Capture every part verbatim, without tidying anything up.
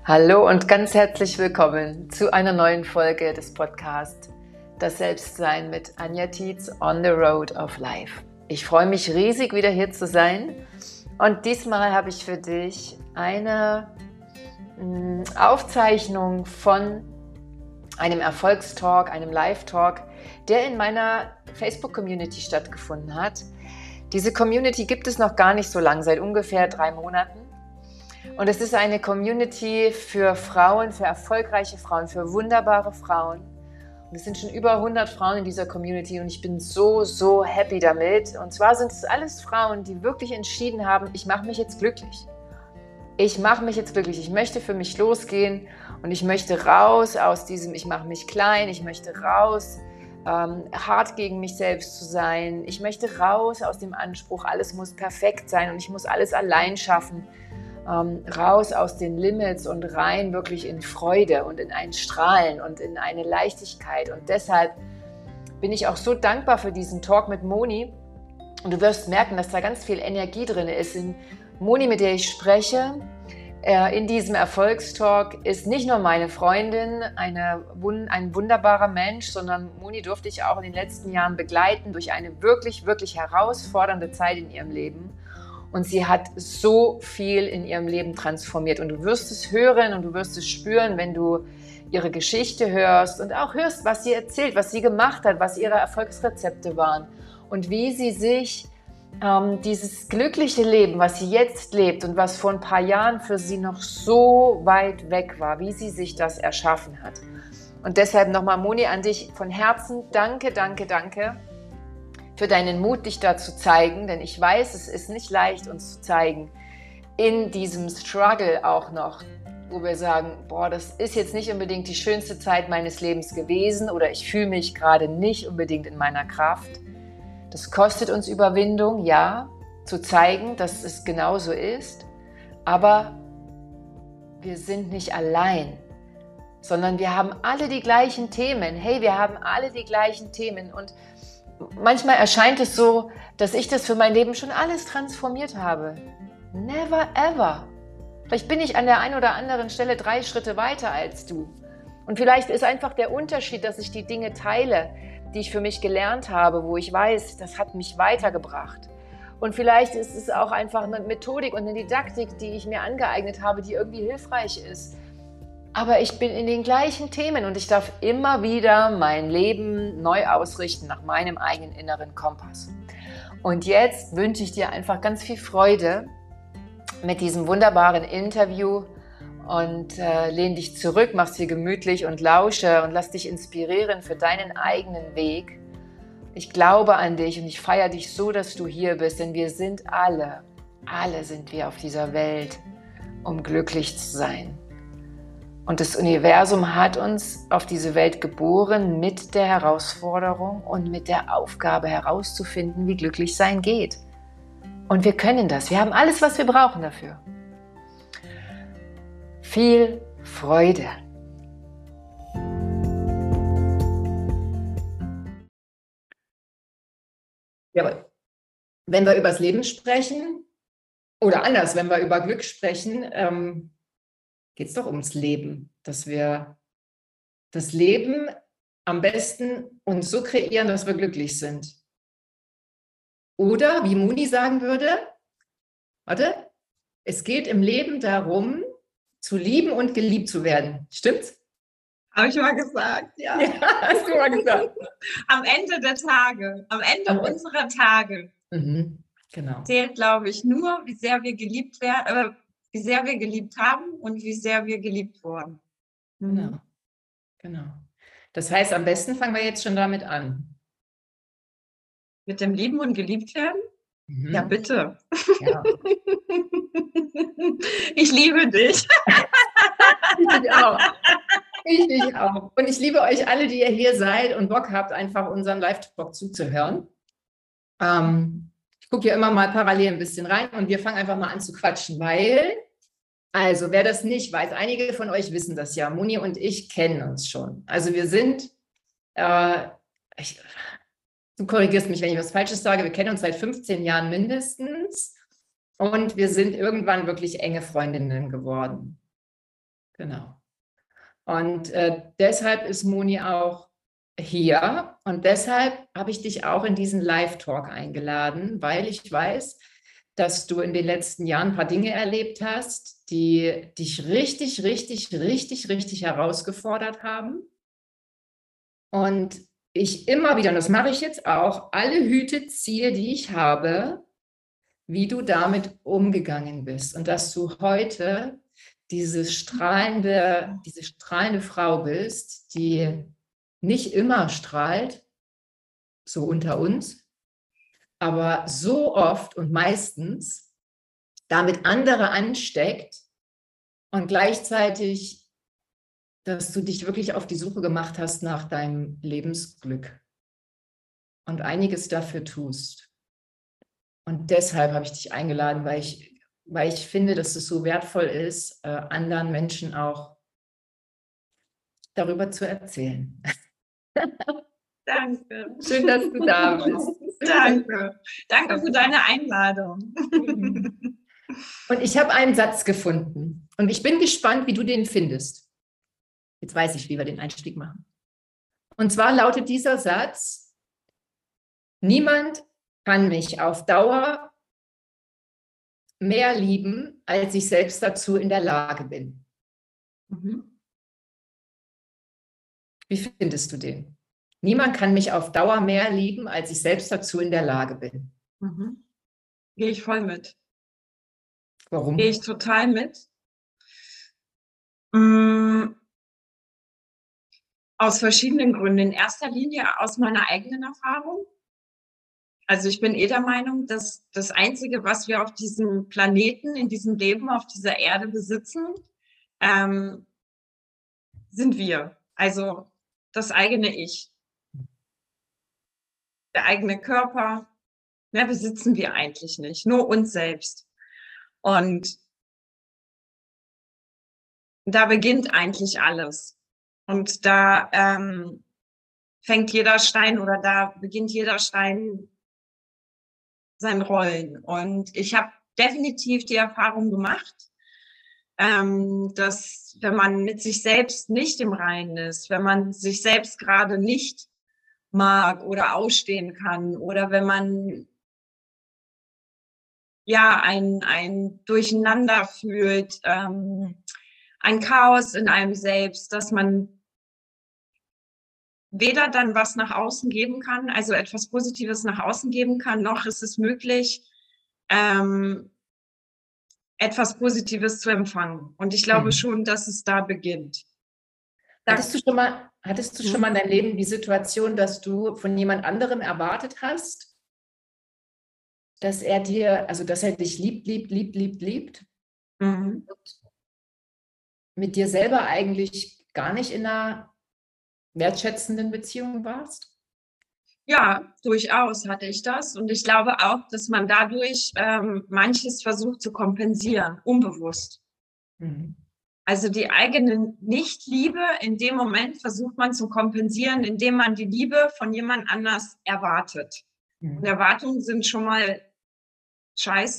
Hallo und ganz herzlich willkommen zu einer neuen Folge des Podcasts Das Selbstsein mit Anja Tietz on the Road of Life. Ich freue mich riesig, wieder hier zu sein, und diesmal habe ich für dich eine mh, Aufzeichnung von einem Erfolgstalk, einem Live-Talk, der in meiner Facebook-Community stattgefunden hat. Diese Community gibt es noch gar nicht so lange, seit ungefähr drei Monaten. Und es ist eine Community für Frauen, für erfolgreiche Frauen, für wunderbare Frauen. Und es sind schon über hundert Frauen in dieser Community und ich bin so, so happy damit. Und zwar sind es alles Frauen, die wirklich entschieden haben, ich mache mich jetzt glücklich. Ich mache mich jetzt glücklich. Ich möchte für mich losgehen und ich möchte raus aus diesem, ich mache mich klein, ich möchte raus, ähm, hart gegen mich selbst zu sein. Ich möchte raus aus dem Anspruch, alles muss perfekt sein und ich muss alles allein schaffen. Ähm, raus aus den Limits und rein wirklich in Freude und in ein Strahlen und in eine Leichtigkeit. Und deshalb bin ich auch so dankbar für diesen Talk mit Moni. Und du wirst merken, dass da ganz viel Energie drin ist. In Moni, mit der ich spreche, äh, in diesem Erfolgstalk, ist nicht nur meine Freundin, eine, ein wunderbarer Mensch, sondern Moni durfte ich auch in den letzten Jahren begleiten durch eine wirklich, wirklich herausfordernde Zeit in ihrem Leben. Und sie hat so viel in ihrem Leben transformiert. Und du wirst es hören und du wirst es spüren, wenn du ihre Geschichte hörst und auch hörst, was sie erzählt, was sie gemacht hat, was ihre Erfolgsrezepte waren und wie sie sich ähm, dieses glückliche Leben, was sie jetzt lebt und was vor ein paar Jahren für sie noch so weit weg war, wie sie sich das erschaffen hat. Und deshalb nochmal, Moni, an dich von Herzen danke, danke, danke für deinen Mut, dich da zu zeigen, denn ich weiß, es ist nicht leicht, uns zu zeigen, in diesem Struggle auch noch, wo wir sagen, boah, das ist jetzt nicht unbedingt die schönste Zeit meines Lebens gewesen oder ich fühle mich gerade nicht unbedingt in meiner Kraft. Das kostet uns Überwindung, ja, zu zeigen, dass es genauso ist, aber wir sind nicht allein, sondern wir haben alle die gleichen Themen. Hey, wir haben alle die gleichen Themen und manchmal erscheint es so, dass ich das für mein Leben schon alles transformiert habe. Never ever. Vielleicht bin ich an der einen oder anderen Stelle drei Schritte weiter als du. Und vielleicht ist einfach der Unterschied, dass ich die Dinge teile, die ich für mich gelernt habe, wo ich weiß, das hat mich weitergebracht. Und vielleicht ist es auch einfach eine Methodik und eine Didaktik, die ich mir angeeignet habe, die irgendwie hilfreich ist. Aber ich bin in den gleichen Themen und ich darf immer wieder mein Leben neu ausrichten nach meinem eigenen inneren Kompass. Und jetzt wünsche ich dir einfach ganz viel Freude mit diesem wunderbaren Interview und äh, lehn dich zurück, mach's dir gemütlich und lausche und lass dich inspirieren für deinen eigenen Weg. Ich glaube an dich und ich feiere dich so, dass du hier bist, denn wir sind alle, alle sind wir auf dieser Welt, um glücklich zu sein. Und das Universum hat uns auf diese Welt geboren mit der Herausforderung und mit der Aufgabe herauszufinden, wie glücklich sein geht. Und wir können das. Wir haben alles, was wir brauchen dafür. Viel Freude. Ja, wenn wir über das Leben sprechen, oder anders, wenn wir über Glück sprechen, ähm, geht es doch ums Leben, dass wir das Leben am besten uns so kreieren, dass wir glücklich sind. Oder, wie Moni sagen würde, warte, es geht im Leben darum, zu lieben und geliebt zu werden. Stimmt's? Habe ich mal gesagt, ja. Ja, hast du mal gesagt. Am Ende der Tage, am Ende am unserer Ende. Tage mhm, genau. zählt, glaube ich, nur, wie sehr wir geliebt werden, äh, wie sehr wir geliebt haben und wie sehr wir geliebt wurden. Mhm. Genau, genau. Das heißt, am besten fangen wir jetzt schon damit an. Mit dem Lieben und geliebt werden? Mhm. Ja, bitte. Ja. Ich liebe dich. Ich dich auch. Ich dich auch. Und ich liebe euch alle, die ihr hier seid und Bock habt, einfach unseren Live-Talk zuzuhören. Ähm, ich gucke ja immer mal parallel ein bisschen rein und wir fangen einfach mal an zu quatschen, weil, also wer das nicht weiß, einige von euch wissen das ja, Moni und ich kennen uns schon. Also wir sind, äh, ich, du korrigierst mich, wenn ich was Falsches sage, wir kennen uns seit fünfzehn Jahren mindestens und wir sind irgendwann wirklich enge Freundinnen geworden. Genau. Und äh, deshalb ist Moni auch hier und deshalb habe ich dich auch in diesen Live-Talk eingeladen, weil ich weiß, dass du in den letzten Jahren ein paar Dinge erlebt hast, die dich richtig, richtig, richtig, richtig herausgefordert haben. Und ich immer wieder, und das mache ich jetzt auch, alle Hüte ziehe, die ich habe, wie du damit umgegangen bist und dass du heute diese strahlende, diese strahlende Frau bist, die nicht immer strahlt, so unter uns, aber so oft und meistens damit andere ansteckt und gleichzeitig, dass du dich wirklich auf die Suche gemacht hast nach deinem Lebensglück und einiges dafür tust. Und deshalb habe ich dich eingeladen, weil ich, weil ich finde, dass es so wertvoll ist, äh, anderen Menschen auch darüber zu erzählen. Danke. Schön, dass du da bist. Danke. Danke für deine Einladung. Und ich habe einen Satz gefunden und ich bin gespannt, wie du den findest. Jetzt weiß ich, wie wir den Einstieg machen. Und zwar lautet dieser Satz: Niemand kann mich auf Dauer mehr lieben, als ich selbst dazu in der Lage bin. Mhm. Wie findest du den? Niemand kann mich auf Dauer mehr lieben, als ich selbst dazu in der Lage bin. Mhm. Gehe ich voll mit. Warum? Gehe ich total mit. Mm, aus verschiedenen Gründen. In erster Linie aus meiner eigenen Erfahrung. Also ich bin eh der Meinung, dass das Einzige, was wir auf diesem Planeten, in diesem Leben, auf dieser Erde besitzen, ähm, sind wir. Also das eigene Ich. Der eigene Körper, ne, besitzen wir eigentlich nicht. Nur uns selbst. Und da beginnt eigentlich alles. Und da ähm, fängt jeder Stein oder da beginnt jeder Stein sein Rollen. Und ich habe definitiv die Erfahrung gemacht, ähm, dass wenn man mit sich selbst nicht im Reinen ist, wenn man sich selbst gerade nicht mag oder ausstehen kann oder wenn man ja ein, ein Durcheinander fühlt, ähm, ein Chaos in einem selbst, dass man weder dann was nach außen geben kann, also etwas Positives nach außen geben kann, noch ist es möglich, ähm, etwas Positives zu empfangen. Und ich glaube Mhm. schon, dass es da beginnt. Da, Hattest du schon mal, hattest du schon mal in deinem Leben die Situation, dass du von jemand anderem erwartet hast, dass er dir, also dass er dich liebt, liebt, liebt, liebt, liebt, mhm. mit dir selber eigentlich gar nicht in einer wertschätzenden Beziehung warst? Ja, durchaus hatte ich das. Und ich glaube auch, dass man dadurch ähm, manches versucht zu kompensieren, unbewusst. Mhm. Also die eigene Nichtliebe, in dem Moment versucht man zu kompensieren, indem man die Liebe von jemand anders erwartet. Mhm. Und Erwartungen sind schon mal scheiße.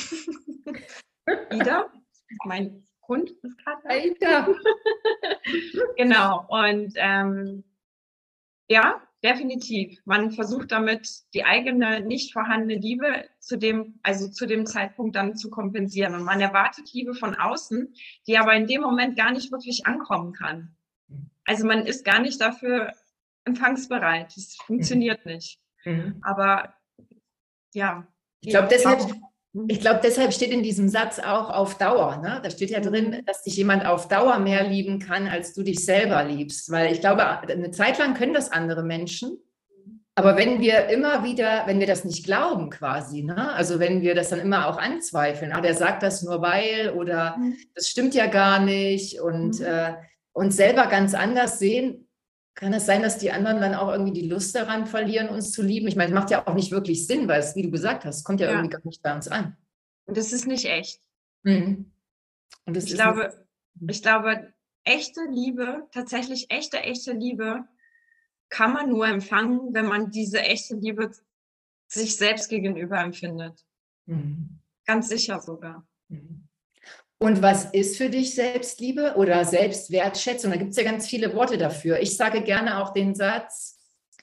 Wieder. Mein Hund ist gerade da. Alter. Genau. Und ähm, ja, definitiv. Man versucht damit die eigene nicht vorhandene Liebe zu dem, also zu dem Zeitpunkt dann zu kompensieren. Und man erwartet Liebe von außen, die aber in dem Moment gar nicht wirklich ankommen kann. Also man ist gar nicht dafür empfangsbereit. Es funktioniert nicht. Mhm. Aber ja. Ich glaube, deshalb, ich glaube, deshalb steht in diesem Satz auch auf Dauer. Ne? Da steht ja drin, dass dich jemand auf Dauer mehr lieben kann, als du dich selber liebst. Weil ich glaube, eine Zeit lang können das andere Menschen. Aber wenn wir immer wieder, wenn wir das nicht glauben quasi, ne? Also wenn wir das dann immer auch anzweifeln, ah, der sagt das nur weil oder das stimmt ja gar nicht und äh, uns selber ganz anders sehen, kann es sein, dass die anderen dann auch irgendwie die Lust daran verlieren, uns zu lieben. Ich meine, es macht ja auch nicht wirklich Sinn, weil es, wie du gesagt hast, kommt ja, Ja. irgendwie gar nicht bei uns an. Und das ist nicht echt. Mhm. Und das Ich ist glaube, nicht, ich glaube, echte Liebe, tatsächlich echte, echte Liebe, kann man nur empfangen, wenn man diese echte Liebe sich selbst gegenüber empfindet. mhm. Ganz sicher sogar. Mhm. Und was ist für dich Selbstliebe oder Selbstwertschätzung? Da gibt es ja ganz viele Worte dafür. Ich sage gerne auch den Satz,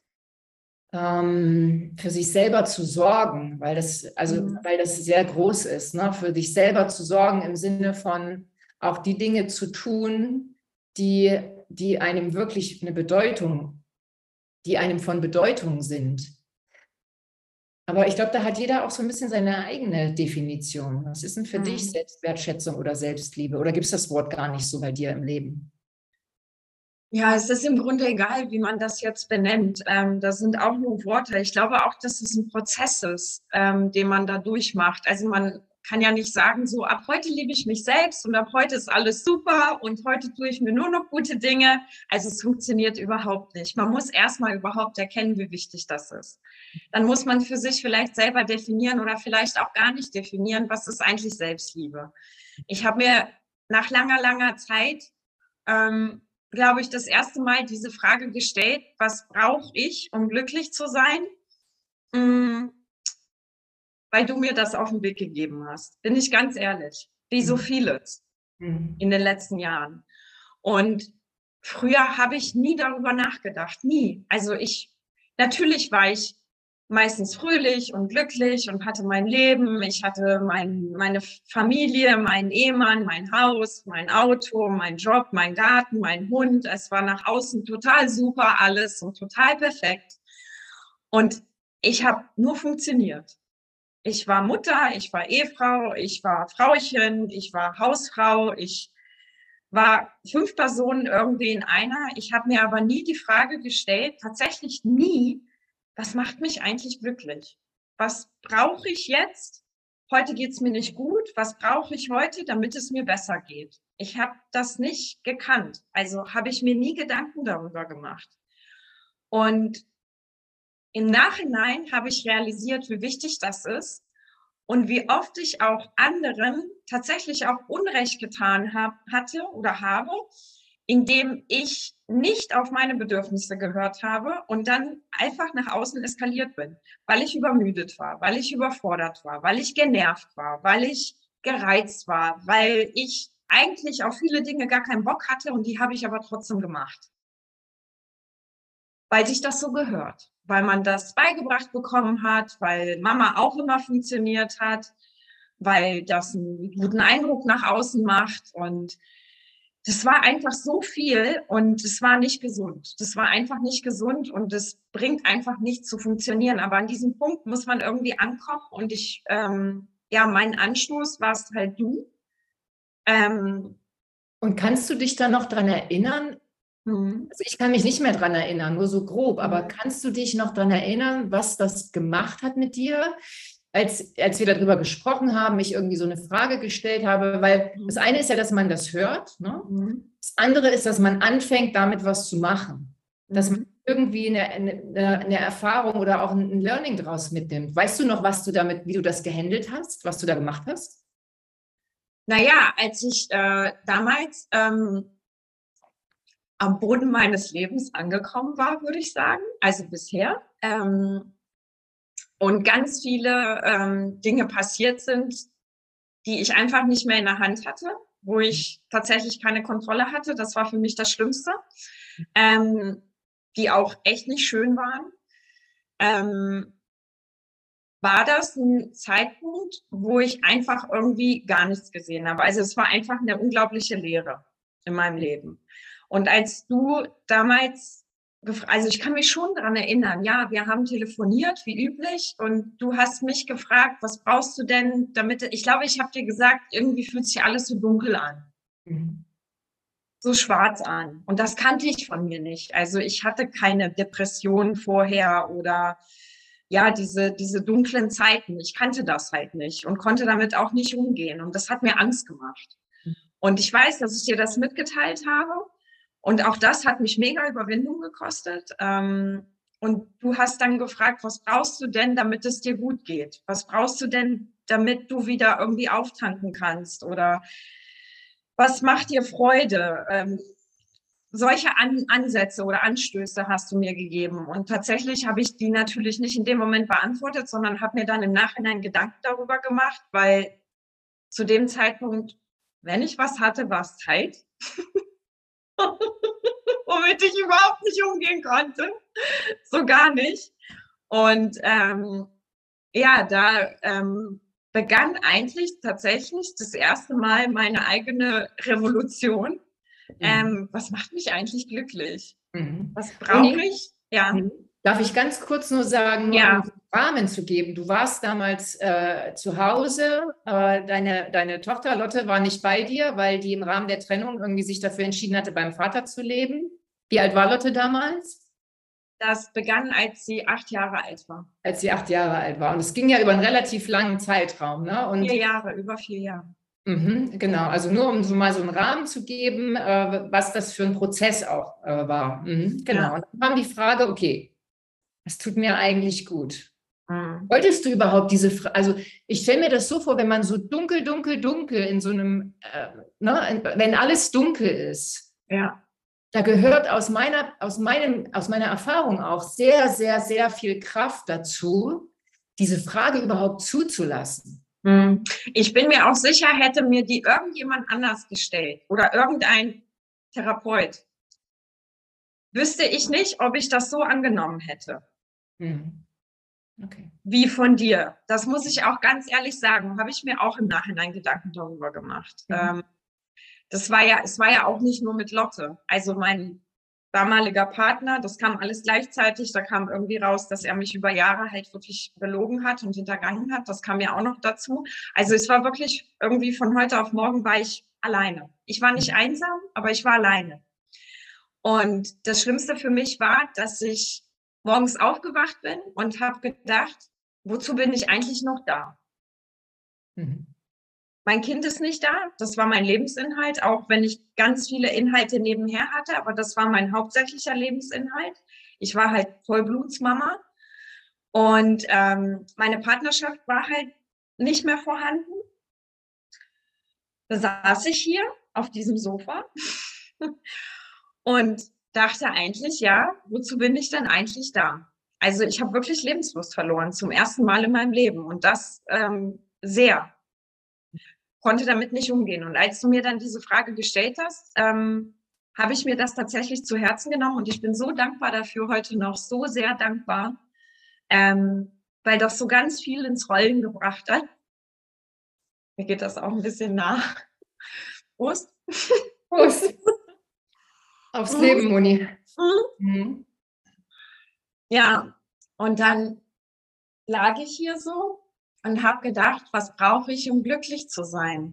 ähm, für sich selber zu sorgen, weil das, also, Mhm. weil das sehr groß ist, ne? Für dich selber zu sorgen im Sinne von auch die Dinge zu tun, die, die einem wirklich eine Bedeutung, die einem von Bedeutung sind. Aber ich glaube, da hat jeder auch so ein bisschen seine eigene Definition. Was ist denn für dich Mhm. Selbstwertschätzung oder Selbstliebe? Oder gibt es das Wort gar nicht so bei dir im Leben? Ja, es ist im Grunde egal, wie man das jetzt benennt. Ähm, das sind auch nur Worte. Ich glaube auch, dass es ein Prozess ist, ähm, den man da durchmacht. Also man kann ja nicht sagen, so ab heute liebe ich mich selbst und ab heute ist alles super und heute tue ich mir nur noch gute Dinge. Also es funktioniert überhaupt nicht. Man muss erstmal überhaupt erkennen, wie wichtig das ist. Dann muss man für sich vielleicht selber definieren oder vielleicht auch gar nicht definieren, was ist eigentlich Selbstliebe. Ich habe mir nach langer, langer Zeit ähm, glaube ich, das erste Mal diese Frage gestellt, was brauche ich, um glücklich zu sein? Mm, weil du mir das auf den Weg gegeben hast. Bin ich ganz ehrlich. Wie so Mhm. vieles Mhm. in den letzten Jahren. Und früher habe ich nie darüber nachgedacht. Nie. Also ich, natürlich war ich meistens fröhlich und glücklich und hatte mein Leben. Ich hatte mein, meine Familie, meinen Ehemann, mein Haus, mein Auto, mein Job, mein Garten, mein Hund. Es war nach außen total super alles und total perfekt. Und ich habe nur funktioniert. Ich war Mutter, ich war Ehefrau, ich war Frauchen, ich war Hausfrau, ich war fünf Personen irgendwie in einer. Ich habe mir aber nie die Frage gestellt, tatsächlich nie, was macht mich eigentlich glücklich? Was brauche ich jetzt? Heute geht es mir nicht gut. Was brauche ich heute, damit es mir besser geht? Ich habe das nicht gekannt. Also habe ich mir nie Gedanken darüber gemacht. Und im Nachhinein habe ich realisiert, wie wichtig das ist und wie oft ich auch anderen tatsächlich auch Unrecht getan hab, hatte oder habe, indem ich nicht auf meine Bedürfnisse gehört habe und dann einfach nach außen eskaliert bin, weil ich übermüdet war, weil ich überfordert war, weil ich genervt war, weil ich gereizt war, weil ich eigentlich auf viele Dinge gar keinen Bock hatte und die habe ich aber trotzdem gemacht, weil sich das so gehört, weil man das beigebracht bekommen hat, weil Mama auch immer funktioniert hat, weil das einen guten Eindruck nach außen macht. Und das war einfach so viel und es war nicht gesund. Das war einfach nicht gesund und es bringt einfach nichts zu funktionieren. Aber an diesem Punkt muss man irgendwie ankommen und ich, ähm, ja, mein Anstoß warst halt du. Ähm, Und kannst du dich da noch dran erinnern? hm, Also ich kann mich nicht mehr dran erinnern, nur so grob, aber hm, kannst du dich noch dran erinnern, was das gemacht hat mit dir, als, als wir darüber gesprochen haben, ich irgendwie so eine Frage gestellt habe? Weil das hm, eine ist ja, dass man das hört, ne? hm, Das andere ist, dass man anfängt, damit was zu machen. Dass man hm. irgendwie eine, eine, eine Erfahrung oder auch ein Learning daraus mitnimmt. Weißt du noch, was du damit, wie du das gehandelt hast, was du da gemacht hast? Naja, als ich äh, damals ähm, am Boden meines Lebens angekommen war, würde ich sagen, also bisher, ähm, und ganz viele ähm, Dinge passiert sind, die ich einfach nicht mehr in der Hand hatte, wo ich tatsächlich keine Kontrolle hatte. Das war für mich das Schlimmste, ähm, die auch echt nicht schön waren. Ähm, war das ein Zeitpunkt, wo ich einfach irgendwie gar nichts gesehen habe. Also es war einfach eine unglaubliche Leere in meinem Leben. Und als du damals, also ich kann mich schon daran erinnern, ja, wir haben telefoniert wie üblich und du hast mich gefragt, was brauchst du denn, damit, ich glaube, ich habe dir gesagt, irgendwie fühlt sich alles so dunkel an, Mhm. so schwarz an. Und das kannte ich von mir nicht. Also ich hatte keine Depression vorher oder ja, diese, diese dunklen Zeiten. Ich kannte das halt nicht und konnte damit auch nicht umgehen. Und das hat mir Angst gemacht. Und ich weiß, dass ich dir das mitgeteilt habe. Und auch das hat mich mega Überwindung gekostet. Ähm, und du hast dann gefragt, was brauchst du denn, damit es dir gut geht? Was brauchst du denn, damit du wieder irgendwie auftanken kannst? Oder was macht dir Freude? Ähm, solche An Ansätze oder Anstöße hast du mir gegeben. Und tatsächlich habe ich die natürlich nicht in dem Moment beantwortet, sondern habe mir dann im Nachhinein Gedanken darüber gemacht, weil zu dem Zeitpunkt wenn ich was hatte, war es Zeit, womit ich überhaupt nicht umgehen konnte, so gar nicht. Und ähm, ja, da ähm, begann eigentlich tatsächlich das erste Mal meine eigene Revolution. Ähm, was macht mich eigentlich glücklich? Mhm. Was brauche ich? Ja. Darf ich ganz kurz nur sagen, nur Ja. um Rahmen zu geben, du warst damals äh, zu Hause, äh, deine, deine Tochter Lotte war nicht bei dir, weil die im Rahmen der Trennung irgendwie sich dafür entschieden hatte, beim Vater zu leben. Wie alt war Lotte damals? Das begann, als sie acht Jahre alt war. Als sie acht Jahre alt war. Und es ging ja über einen relativ langen Zeitraum, ne? Und vier Jahre, über vier Jahre. Mhm, genau, also nur um so mal so einen Rahmen zu geben, äh, was das für ein Prozess auch äh, war. Mhm, genau. Ja. Und dann kam die Frage, okay, das tut mir eigentlich gut. Mhm. Wolltest du überhaupt diese Frage, also ich stelle mir das so vor, wenn man so dunkel, dunkel, dunkel in so einem, äh, ne, wenn alles dunkel ist, Ja. da gehört aus meiner, aus meinem, aus meiner Erfahrung auch sehr, sehr, sehr viel Kraft dazu, diese Frage überhaupt zuzulassen. Ich bin mir auch sicher, hätte mir die irgendjemand anders gestellt oder irgendein Therapeut, wüsste ich nicht, ob ich das so angenommen hätte. Mhm. Okay. Wie von dir. Das muss ich auch ganz ehrlich sagen, habe ich mir auch im Nachhinein Gedanken darüber gemacht. Mhm. Ähm, das war ja, es war ja auch nicht nur mit Lotte. Also mein damaliger Partner, das kam alles gleichzeitig, da kam irgendwie raus, dass er mich über Jahre halt wirklich belogen hat und hintergangen hat. Das kam ja auch noch dazu. Also es war wirklich irgendwie von heute auf morgen war ich alleine. Ich war nicht einsam, aber ich war alleine. Und das Schlimmste für mich war, dass ich morgens aufgewacht bin und habe gedacht, wozu bin ich eigentlich noch da? Mhm. Mein Kind ist nicht da, das war mein Lebensinhalt, auch wenn ich ganz viele Inhalte nebenher hatte, aber das war mein hauptsächlicher Lebensinhalt. Ich war halt Vollblutsmama und ähm, meine Partnerschaft war halt nicht mehr vorhanden. Da saß ich hier auf diesem Sofa und dachte eigentlich, ja, wozu bin ich denn eigentlich da? Also ich habe wirklich Lebenslust verloren, zum ersten Mal in meinem Leben und das ähm, sehr. Konnte damit nicht umgehen. Und als du mir dann diese Frage gestellt hast, ähm, habe ich mir das tatsächlich zu Herzen genommen und ich bin so dankbar dafür, heute noch so sehr dankbar, ähm, weil das so ganz viel ins Rollen gebracht hat. Mir geht das auch ein bisschen nach. Prost. Prost. Aufs Prost. Leben, Moni. Mhm. Mhm. Ja, und dann lag ich hier so und habe gedacht, was brauche ich, um glücklich zu sein?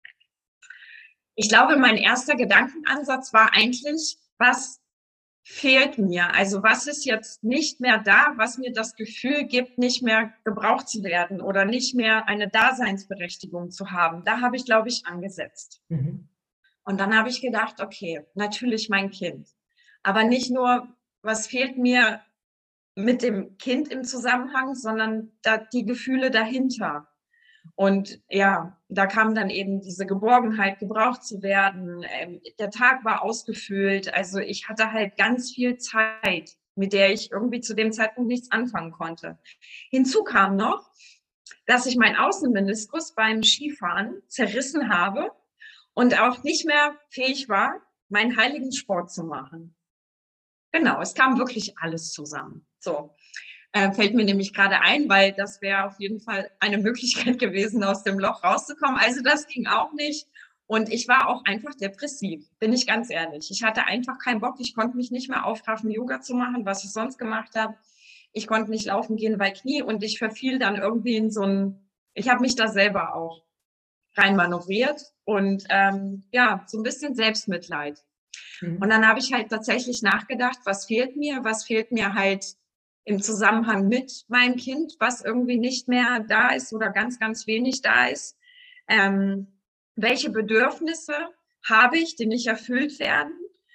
Ich glaube, mein erster Gedankenansatz war eigentlich, was fehlt mir? Also was ist jetzt nicht mehr da, was mir das Gefühl gibt, nicht mehr gebraucht zu werden oder nicht mehr eine Daseinsberechtigung zu haben? Da habe ich, glaube ich, angesetzt. Mhm. Und dann habe ich gedacht, okay, natürlich mein Kind. Aber nicht nur, was fehlt mir mit dem Kind im Zusammenhang, sondern da, die Gefühle dahinter. Und ja, da kam dann eben diese Geborgenheit, gebraucht zu werden. Ähm, der Tag war ausgefüllt. Also ich hatte halt ganz viel Zeit, mit der ich irgendwie zu dem Zeitpunkt nichts anfangen konnte. Hinzu kam noch, dass ich meinen Außenmeniskus beim Skifahren zerrissen habe und auch nicht mehr fähig war, meinen heiligen Sport zu machen. Genau, es kam wirklich alles zusammen. So. Äh, fällt mir nämlich gerade ein, weil das wäre auf jeden Fall eine Möglichkeit gewesen, aus dem Loch rauszukommen. Also das ging auch nicht. Und ich war auch einfach depressiv, bin ich ganz ehrlich. Ich hatte einfach keinen Bock. Ich konnte mich nicht mehr aufraffen, Yoga zu machen, was ich sonst gemacht habe. Ich konnte nicht laufen gehen bei Knie und ich verfiel dann irgendwie in so ein, ich habe mich da selber auch reinmanövriert und ähm, ja, so ein bisschen Selbstmitleid. Mhm. Und dann habe ich halt tatsächlich nachgedacht, was fehlt mir? Was fehlt mir halt im Zusammenhang mit meinem Kind, was irgendwie nicht mehr da ist oder ganz, ganz wenig da ist. Ähm, welche Bedürfnisse habe ich, die nicht erfüllt werden?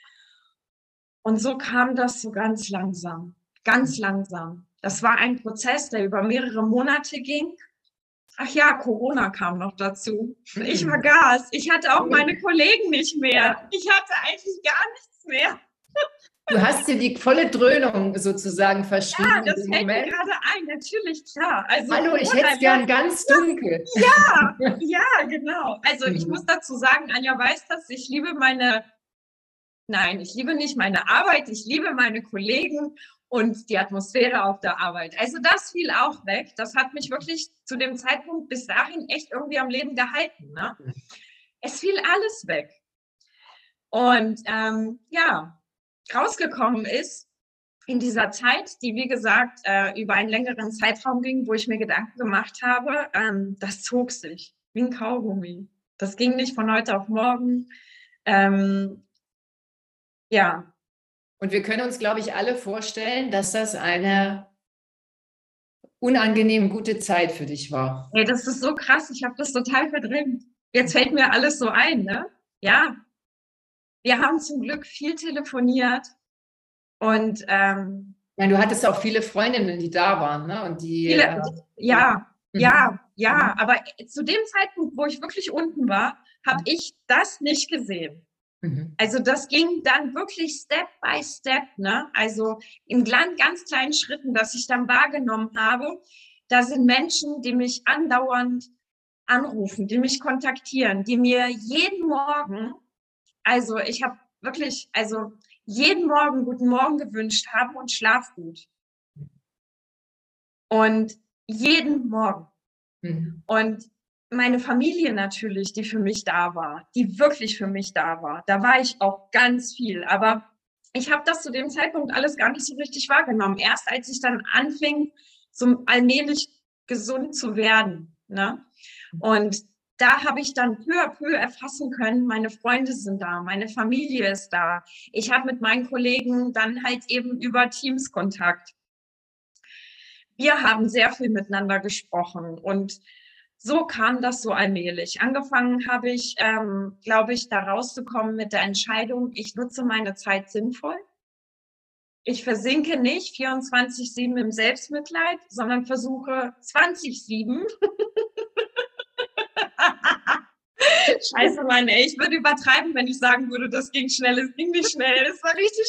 Und so kam das so ganz langsam, ganz langsam. Das war ein Prozess, der über mehrere Monate ging. Ach ja, Corona kam noch dazu. Ich vergaß. Ich hatte auch meine Kollegen nicht mehr. Ich hatte eigentlich gar nichts mehr. Du hast dir die volle Dröhnung sozusagen Ja, verschrieben in das dem fällt mir Moment. gerade ein, natürlich, klar. Also Hallo, ich Corona, hätte es ja, gern ganz dunkel. ja, ja, genau. Also ich muss Mhm. dazu sagen, Anja weiß das, ich liebe meine, nein, ich liebe nicht meine Arbeit, ich liebe meine Kollegen und die Atmosphäre auf der Arbeit. Also das fiel auch weg. Das hat mich wirklich zu dem Zeitpunkt bis dahin echt irgendwie am Leben gehalten. Ne? Es fiel alles weg. Und ähm, ja, rausgekommen ist in dieser Zeit, die wie gesagt äh, über einen längeren Zeitraum ging, wo ich mir Gedanken gemacht habe, ähm, das zog sich wie ein Kaugummi. Das ging nicht von heute auf morgen. Ähm, ja. Und wir können uns, glaube ich, alle vorstellen, dass das eine unangenehm gute Zeit für dich war. Ey, das ist so krass, ich habe das total verdrängt. Jetzt fällt mir alles so ein, ne? Ja, wir haben zum Glück viel telefoniert und ähm, Ich meine, du hattest auch viele Freundinnen, die da waren, ne? Und die, viele, äh, ja, mhm. ja, ja, aber zu dem Zeitpunkt, wo ich wirklich unten war, habe ich das nicht gesehen. Mhm. Also das ging dann wirklich Step by Step, ne? Also in ganz kleinen Schritten, dass ich dann wahrgenommen habe, da sind Menschen, die mich andauernd anrufen, die mich kontaktieren, die mir jeden Morgen, also ich habe wirklich, also jeden Morgen guten Morgen gewünscht haben und schlaf gut. Und jeden Morgen. Mhm. Und meine Familie natürlich, die für mich da war, die wirklich für mich da war. Da war ich auch ganz viel. Aber ich habe das zu dem Zeitpunkt alles gar nicht so richtig wahrgenommen. Erst als ich dann anfing, so allmählich gesund zu werden. Ne? Und da habe ich dann peu à peu erfassen können, meine Freunde sind da, meine Familie ist da. Ich habe mit meinen Kollegen dann halt eben über Teams Kontakt. Wir haben sehr viel miteinander gesprochen und so kam das so allmählich. Angefangen habe ich, ähm, glaube ich, da rauszukommen mit der Entscheidung, ich nutze meine Zeit sinnvoll. Ich versinke nicht vierundzwanzig sieben im Selbstmitleid, sondern versuche zwanzig sieben. Scheiße, Mann, ey, ich würde übertreiben, wenn ich sagen würde, das ging schnell. Es ging nicht schnell, es war richtig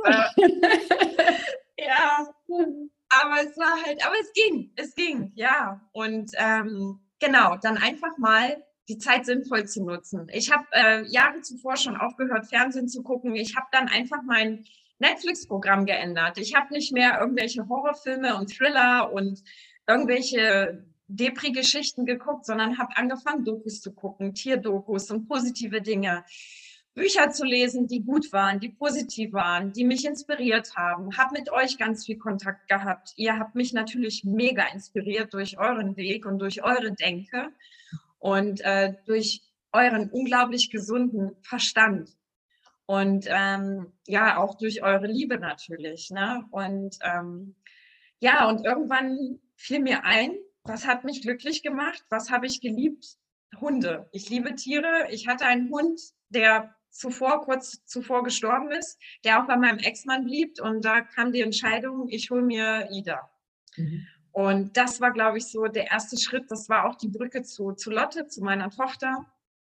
scheiße. Ja, aber es war halt, aber es ging, es ging, ja. Und ähm, genau, dann einfach mal die Zeit sinnvoll zu nutzen. Ich habe äh, Jahre zuvor schon aufgehört, Fernsehen zu gucken. Ich habe dann einfach mein Netflix-Programm geändert. Ich habe nicht mehr irgendwelche Horrorfilme und Thriller und irgendwelche Depri-Geschichten geguckt, sondern habe angefangen, Dokus zu gucken, Tierdokus und positive Dinge. Bücher zu lesen, die gut waren, die positiv waren, die mich inspiriert haben. Hab mit euch ganz viel Kontakt gehabt. Ihr habt mich natürlich mega inspiriert durch euren Weg und durch eure Denke und äh, durch euren unglaublich gesunden Verstand. Und ähm, ja, auch durch eure Liebe natürlich. Ne? Und ähm, ja, und irgendwann fiel mir ein, was hat mich glücklich gemacht? Was habe ich geliebt? Hunde. Ich liebe Tiere. Ich hatte einen Hund, der zuvor, kurz zuvor gestorben ist, der auch bei meinem Ex-Mann blieb. Und da kam die Entscheidung, ich hole mir Ida. Mhm. Und das war, glaube ich, so der erste Schritt. Das war auch die Brücke zu, zu Lotte, zu meiner Tochter.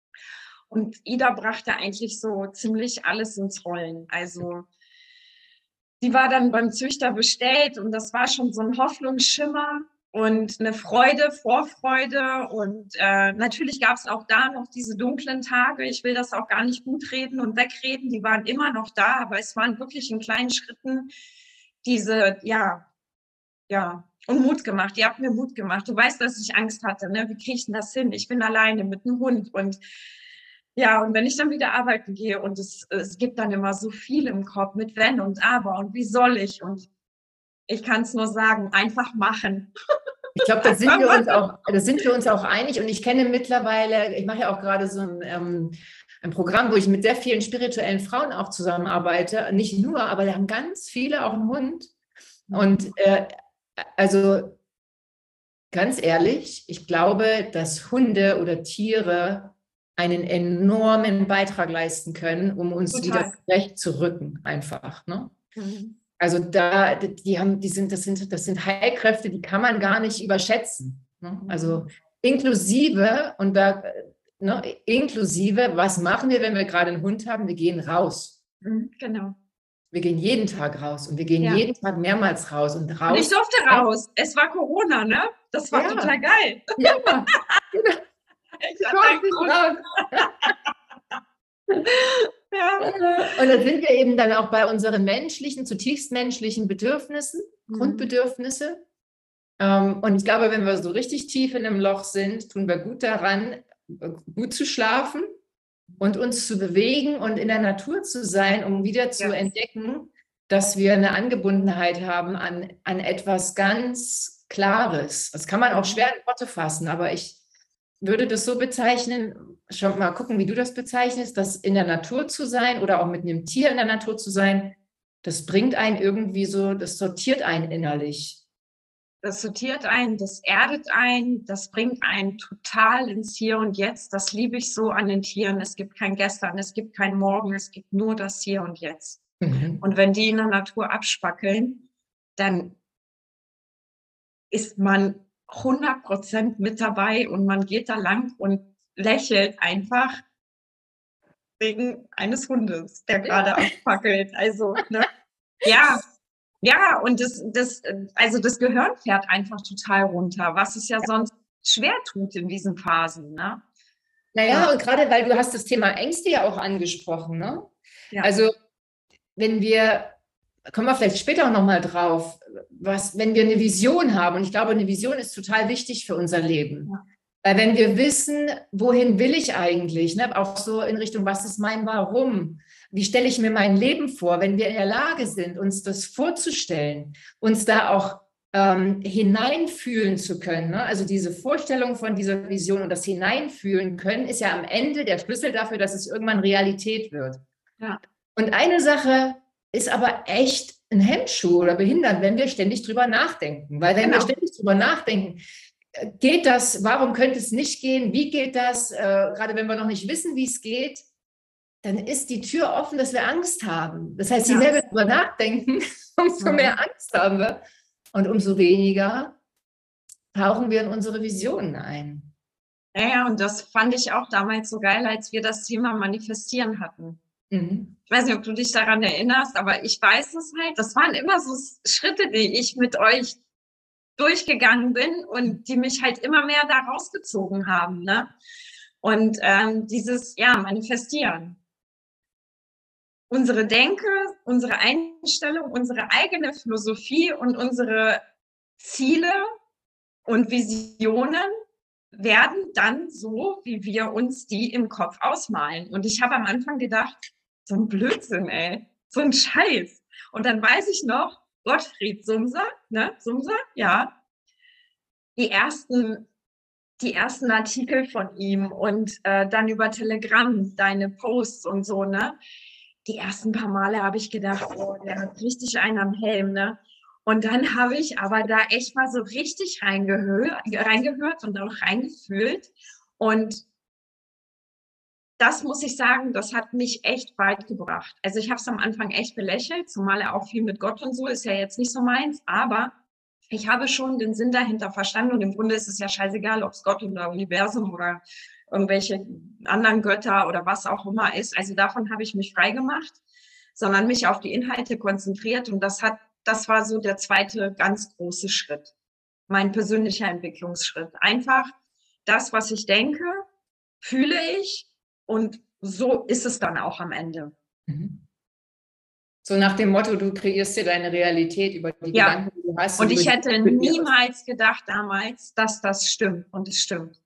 Und Ida brachte eigentlich so ziemlich alles ins Rollen. Also sie war dann beim Züchter bestellt und das war schon so ein Hoffnungsschimmer und eine Freude, Vorfreude. Und äh, natürlich gab es auch da noch diese dunklen Tage. Ich will das auch gar nicht gut reden und wegreden. Die waren immer noch da, aber es waren wirklich in kleinen Schritten diese, ja, ja, und Mut gemacht. Ihr habt mir Mut gemacht. Du weißt, dass ich Angst hatte. Ne? Wie kriege ich denn das hin? Ich bin alleine mit einem Hund und ja, und wenn ich dann wieder arbeiten gehe und es, es gibt dann immer so viel im Kopf mit wenn und aber und wie soll ich und ich kann es nur sagen, einfach machen. Ich glaube, da sind wir uns auch, da sind wir uns auch einig und ich kenne mittlerweile, ich mache ja auch gerade so ein, ähm, ein Programm, wo ich mit sehr vielen spirituellen Frauen auch zusammenarbeite. Nicht nur, aber da haben ganz viele auch einen Hund. Und äh, also ganz ehrlich, ich glaube, dass Hunde oder Tiere einen enormen Beitrag leisten können, um uns Total. wieder zurechtzurücken, einfach. Ne? Mhm. Also da, die haben, die sind, das sind, das sind Heilkräfte, die kann man gar nicht überschätzen. Ne? Also inklusive, und da, ne, inklusive, was machen wir, wenn wir gerade einen Hund haben? Wir gehen raus. Mhm, genau. Wir gehen jeden Tag raus und wir gehen Ja. jeden Tag mehrmals raus. Und raus. Und ich durfte raus. Es war Corona, ne? Das war Ja. total geil. Ja, genau. Ich hatte ja. Und da sind wir eben dann auch bei unseren menschlichen, zutiefst menschlichen Bedürfnissen, mhm. Grundbedürfnisse. Und ich glaube, wenn wir so richtig tief in einem Loch sind, tun wir gut daran, gut zu schlafen und uns zu bewegen und in der Natur zu sein, um wieder zu ja. entdecken, dass wir eine Angebundenheit haben an, an etwas ganz Klares. Das kann man auch schwer in Worte fassen, aber ich würde das so bezeichnen, schon mal gucken, wie du das bezeichnest, dass in der Natur zu sein oder auch mit einem Tier in der Natur zu sein, das bringt einen irgendwie so, das sortiert einen innerlich. Das sortiert einen, das erdet einen, das bringt einen total ins Hier und Jetzt. Das liebe ich so an den Tieren. Es gibt kein Gestern, es gibt kein Morgen, es gibt nur das Hier und Jetzt. Mhm. Und wenn die in der Natur abspackeln, dann ist man hundert Prozent mit dabei und man geht da lang und lächelt einfach wegen eines Hundes, der gerade ja. abspackelt. Also, ne? Ja. Ja, und das, das, also das Gehirn fährt einfach total runter, was es ja sonst schwer tut in diesen Phasen, ne? Naja, ja. Und gerade weil du hast das Thema Ängste ja auch angesprochen, ne? Ja. Also wenn wir, kommen wir vielleicht später auch nochmal drauf, was, wenn wir eine Vision haben, und ich glaube, eine Vision ist total wichtig für unser Leben. Ja. Weil wenn wir wissen, wohin will ich eigentlich, ne? Auch so in Richtung, was ist mein Warum? Wie stelle ich mir mein Leben vor, wenn wir in der Lage sind, uns das vorzustellen, uns da auch ähm, hineinfühlen zu können. Ne? Also diese Vorstellung von dieser Vision und das Hineinfühlen können, ist ja am Ende der Schlüssel dafür, dass es irgendwann Realität wird. Ja. Und eine Sache ist aber echt ein Hemmschuh oder behindert, wenn wir ständig drüber nachdenken. Weil wenn genau. wir ständig drüber nachdenken, geht das, warum könnte es nicht gehen, wie geht das, äh, gerade wenn wir noch nicht wissen, wie es geht, dann ist die Tür offen, dass wir Angst haben. Das heißt, je ja. mehr wir darüber nachdenken, umso mehr Angst haben wir. Und umso weniger tauchen wir in unsere Visionen ein. Ja, ja, und das fand ich auch damals so geil, als wir das Thema Manifestieren hatten. Mhm. Ich weiß nicht, ob du dich daran erinnerst, aber ich weiß es halt. Das waren immer so Schritte, die ich mit euch durchgegangen bin und die mich halt immer mehr da rausgezogen haben. Ne? Und ähm, dieses, ja, Manifestieren. Unsere Denke, unsere Einstellung, unsere eigene Philosophie und unsere Ziele und Visionen werden dann so, wie wir uns die im Kopf ausmalen. Und ich habe am Anfang gedacht, so ein Blödsinn, ey, so ein Scheiß. Und dann weiß ich noch, Gottfried Sumser, ne, Sumser, ja, die ersten, die ersten Artikel von ihm und äh, dann über Telegram, deine Posts und so, ne. Die ersten paar Male habe ich gedacht, oh, der hat richtig einen am Helm, ne? Und dann habe ich aber da echt mal so richtig reingehört, reingehört und auch reingefühlt. Und das muss ich sagen, das hat mich echt weit gebracht. Also ich habe es am Anfang echt belächelt, zumal er auch viel mit Gott und so, ist ja jetzt nicht so meins, aber ich habe schon den Sinn dahinter verstanden und im Grunde ist es ja scheißegal, ob es Gott oder Universum oder irgendwelche anderen Götter oder was auch immer ist. Also davon habe ich mich frei gemacht, sondern mich auf die Inhalte konzentriert. Und das hat, das war so der zweite ganz große Schritt, mein persönlicher Entwicklungsschritt. Einfach das, was ich denke, fühle ich und so ist es dann auch am Ende. So nach dem Motto, du kreierst dir deine Realität über die ja. Gedanken, die du hast. Und ich hätte niemals gedacht damals, dass das stimmt. Und es stimmt.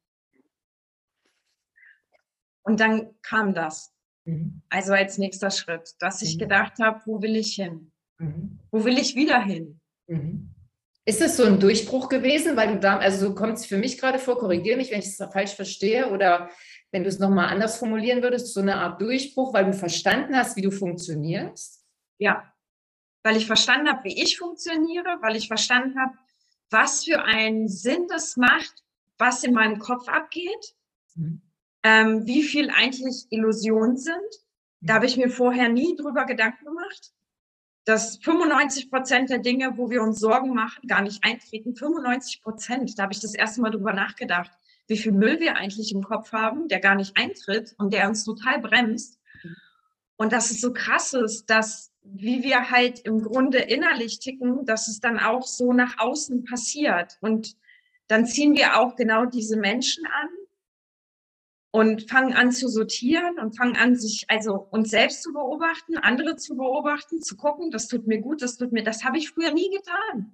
Und dann kam das, mhm. also als nächster Schritt, dass ich mhm. gedacht habe, wo will ich hin? Mhm. Wo will ich wieder hin? Mhm. Ist das so ein Durchbruch gewesen, weil du da, also so kommt es für mich gerade vor, korrigiere mich, wenn ich es falsch verstehe oder wenn du es nochmal anders formulieren würdest, so eine Art Durchbruch, weil du verstanden hast, wie du funktionierst? Ja, weil ich verstanden habe, wie ich funktioniere, weil ich verstanden habe, was für einen Sinn das macht, was in meinem Kopf abgeht. Mhm. Ähm, wie viel eigentlich Illusionen sind. Da habe ich mir vorher nie drüber Gedanken gemacht, dass fünfundneunzig Prozent der Dinge, wo wir uns Sorgen machen, gar nicht eintreten. fünfundneunzig Prozent, da habe ich das erste Mal drüber nachgedacht, wie viel Müll wir eigentlich im Kopf haben, der gar nicht eintritt und der uns total bremst. Und dass es so krass ist, dass wie wir halt im Grunde innerlich ticken, dass es dann auch so nach außen passiert. Und dann ziehen wir auch genau diese Menschen an und fangen an zu sortieren und fangen an, sich, also uns selbst zu beobachten, andere zu beobachten, zu gucken, das tut mir gut, das tut mir, das habe ich früher nie getan.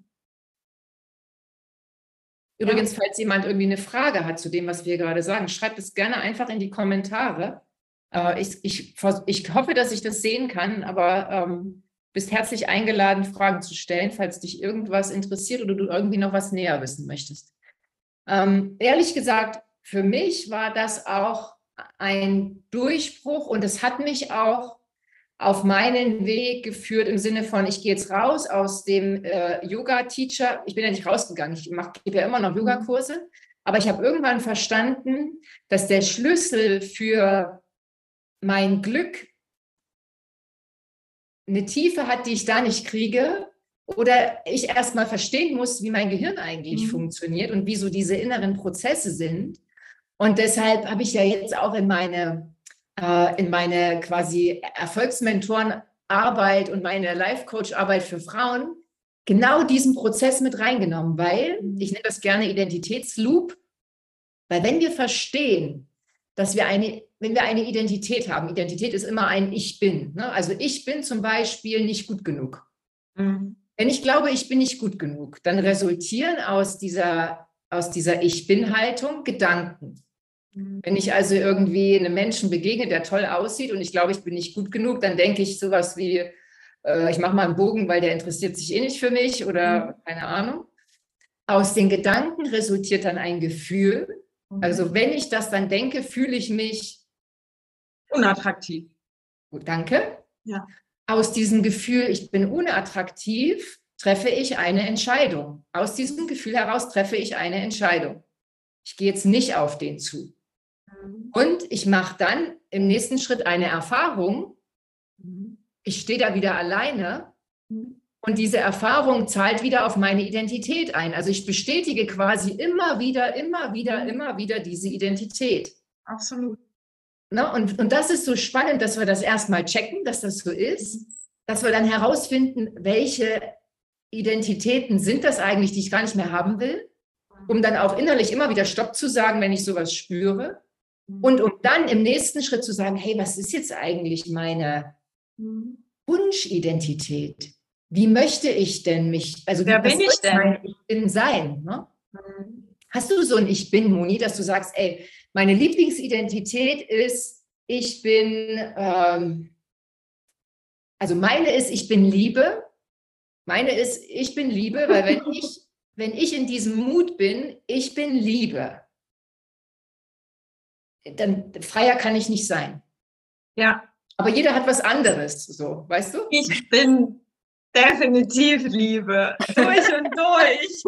Übrigens, ja. Falls jemand irgendwie eine Frage hat zu dem, was wir gerade sagen, schreibt es gerne einfach in die Kommentare. Äh, ich, ich, ich hoffe, dass ich das sehen kann, aber ähm, bist herzlich eingeladen, Fragen zu stellen, falls dich irgendwas interessiert oder du irgendwie noch was näher wissen möchtest. Ähm, ehrlich gesagt, für mich war das auch ein Durchbruch und es hat mich auch auf meinen Weg geführt im Sinne von, ich gehe jetzt raus aus dem äh, Yoga-Teacher. Ich bin ja nicht rausgegangen, ich gebe ja immer noch Yogakurse, aber ich habe irgendwann verstanden, dass der Schlüssel für mein Glück eine Tiefe hat, die ich da nicht kriege, oder ich erst mal verstehen muss, wie mein Gehirn eigentlich mhm. funktioniert und wie so diese inneren Prozesse sind. Und deshalb habe ich ja jetzt auch in meine, äh, in meine quasi Erfolgsmentorenarbeit und meine Life-Coach-Arbeit für Frauen genau diesen Prozess mit reingenommen, weil, ich nenne das gerne Identitätsloop, weil wenn wir verstehen, dass wir eine, wenn wir eine Identität haben, Identität ist immer ein Ich bin, ne? Also ich bin zum Beispiel nicht gut genug. Mhm. Wenn ich glaube, ich bin nicht gut genug, dann resultieren aus dieser, aus dieser Ich-Bin-Haltung Gedanken. Mhm. Wenn ich also irgendwie einem Menschen begegne, der toll aussieht und ich glaube, ich bin nicht gut genug, dann denke ich sowas wie, äh, ich mache mal einen Bogen, weil der interessiert sich eh nicht für mich oder mhm. keine Ahnung. Aus den Gedanken resultiert dann ein Gefühl. Mhm. Also wenn ich das dann denke, fühle ich mich unattraktiv. Gut, danke. Ja. Aus diesem Gefühl, ich bin unattraktiv, treffe ich eine Entscheidung. Aus diesem Gefühl heraus treffe ich eine Entscheidung. Ich gehe jetzt nicht auf den zu. Mhm. Und ich mache dann im nächsten Schritt eine Erfahrung. Mhm. Ich stehe da wieder alleine. Mhm. Und diese Erfahrung zahlt wieder auf meine Identität ein. Also ich bestätige quasi immer wieder, immer wieder, mhm. immer wieder diese Identität. Absolut. Ne? Und, und das ist so spannend, dass wir das erstmal checken, dass das so ist, dass wir dann herausfinden, welche Identitäten sind das eigentlich, die ich gar nicht mehr haben will, um dann auch innerlich immer wieder Stopp zu sagen, wenn ich sowas spüre, und um dann im nächsten Schritt zu sagen, hey, was ist jetzt eigentlich meine Wunschidentität? Wie möchte ich denn mich, also Wer wie bin ich denn? Mein Ich bin sein? Ne? Mhm. Hast du so ein Ich bin, Moni, dass du sagst, ey, meine Lieblingsidentität ist, ich bin, ähm, also meine ist, ich bin Liebe. Meine ist, ich bin Liebe, weil wenn ich, wenn ich in diesem Mut bin, ich bin Liebe, dann freier kann ich nicht sein. Ja. Aber jeder hat was anderes, so, weißt du? Ich bin definitiv Liebe, durch und durch.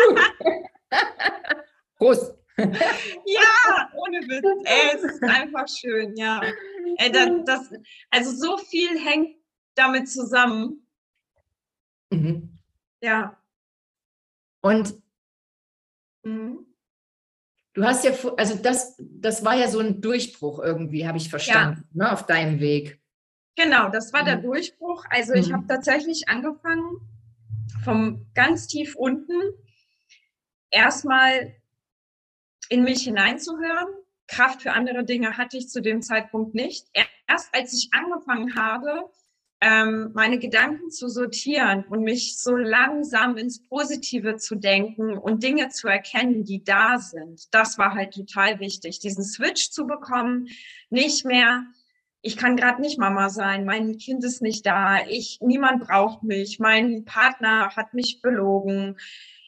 Prost. Ja, ohne Witz. Ey, es ist einfach schön, ja. Ey, das, das, also so viel hängt damit zusammen. Mhm. Ja. Und mhm. du hast ja, also das, das war ja so ein Durchbruch irgendwie, habe ich verstanden, ja. ne, auf deinem Weg. Genau, das war der Durchbruch. Also ich mhm. habe tatsächlich angefangen vom ganz tief unten erstmal in mich hineinzuhören. Kraft für andere Dinge hatte ich zu dem Zeitpunkt nicht. Erst als ich angefangen habe, ähm, meine Gedanken zu sortieren und mich so langsam ins Positive zu denken und Dinge zu erkennen, die da sind, das war halt total wichtig, diesen Switch zu bekommen, nicht mehr, ich kann gerade nicht Mama sein, mein Kind ist nicht da, ich, niemand braucht mich, mein Partner hat mich belogen,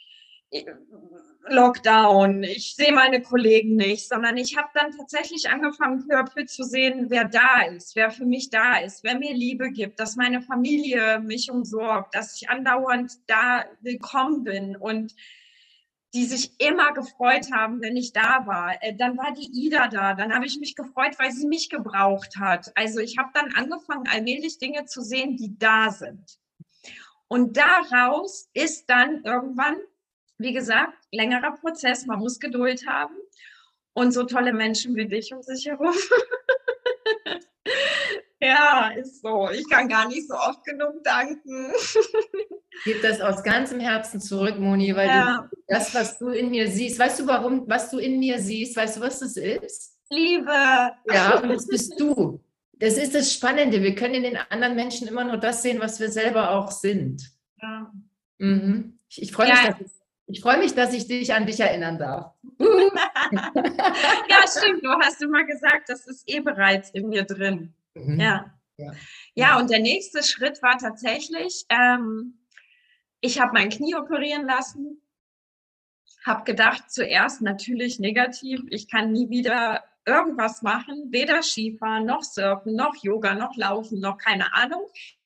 Lockdown, ich sehe meine Kollegen nicht, sondern ich habe dann tatsächlich angefangen, peu à peu zu sehen, wer da ist, wer für mich da ist, wer mir Liebe gibt, dass meine Familie mich umsorgt, dass ich andauernd da willkommen bin und die sich immer gefreut haben, wenn ich da war. Dann war die Ida da, dann habe ich mich gefreut, weil sie mich gebraucht hat. Also ich habe dann angefangen, allmählich Dinge zu sehen, die da sind. Und daraus ist dann irgendwann, wie gesagt, längerer Prozess, man muss Geduld haben und so tolle Menschen wie dich um sich herum, Ja, ist so. Ich kann gar nicht so oft genug danken. Gib das aus ganzem Herzen zurück, Moni, weil Ja. du das, was du in mir siehst, weißt du, warum, was du in mir siehst, weißt du, was das ist? Liebe. Ja, und das bist du. Das ist das Spannende. Wir können in den anderen Menschen immer nur das sehen, was wir selber auch sind. Ja, Mhm. Ich, ich freue mich, ja, dass ich, ich freue mich, dass ich dich an dich erinnern darf. ja, stimmt. Du hast immer gesagt, das ist eh bereits in mir drin. Mhm. Ja. Ja. Ja, und der nächste Schritt war tatsächlich, ähm, ich habe mein Knie operieren lassen, habe gedacht, zuerst natürlich negativ, ich kann nie wieder irgendwas machen, weder Skifahren, noch Surfen, noch Yoga, noch Laufen, noch keine Ahnung.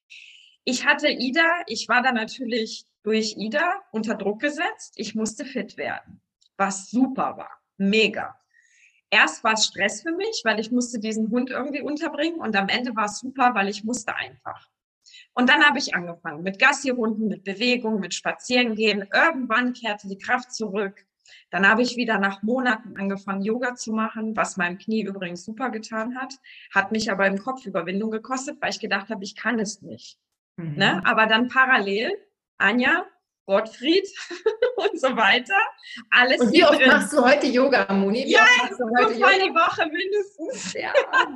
Ich hatte Ida, ich war da natürlich durch Ida unter Druck gesetzt. Ich musste fit werden, was super war, mega. Erst war es Stress für mich, weil ich musste diesen Hund irgendwie unterbringen und am Ende war es super, weil ich musste einfach. Und dann habe ich angefangen mit Gassi-Runden, mit Bewegung, mit Spazierengehen. Irgendwann kehrte die Kraft zurück. Dann habe ich wieder nach Monaten angefangen, Yoga zu machen, was meinem Knie übrigens super getan hat, hat mich aber im Kopf Überwindung gekostet, weil ich gedacht habe, ich kann es nicht. Mhm. Ne? Aber dann parallel, Anja, Gottfried und so weiter. Alles und wie oft drin. machst du heute Yoga, Moni? Wie ja, oft machst du heute fünfmal Yoga? die Woche mindestens. Ja.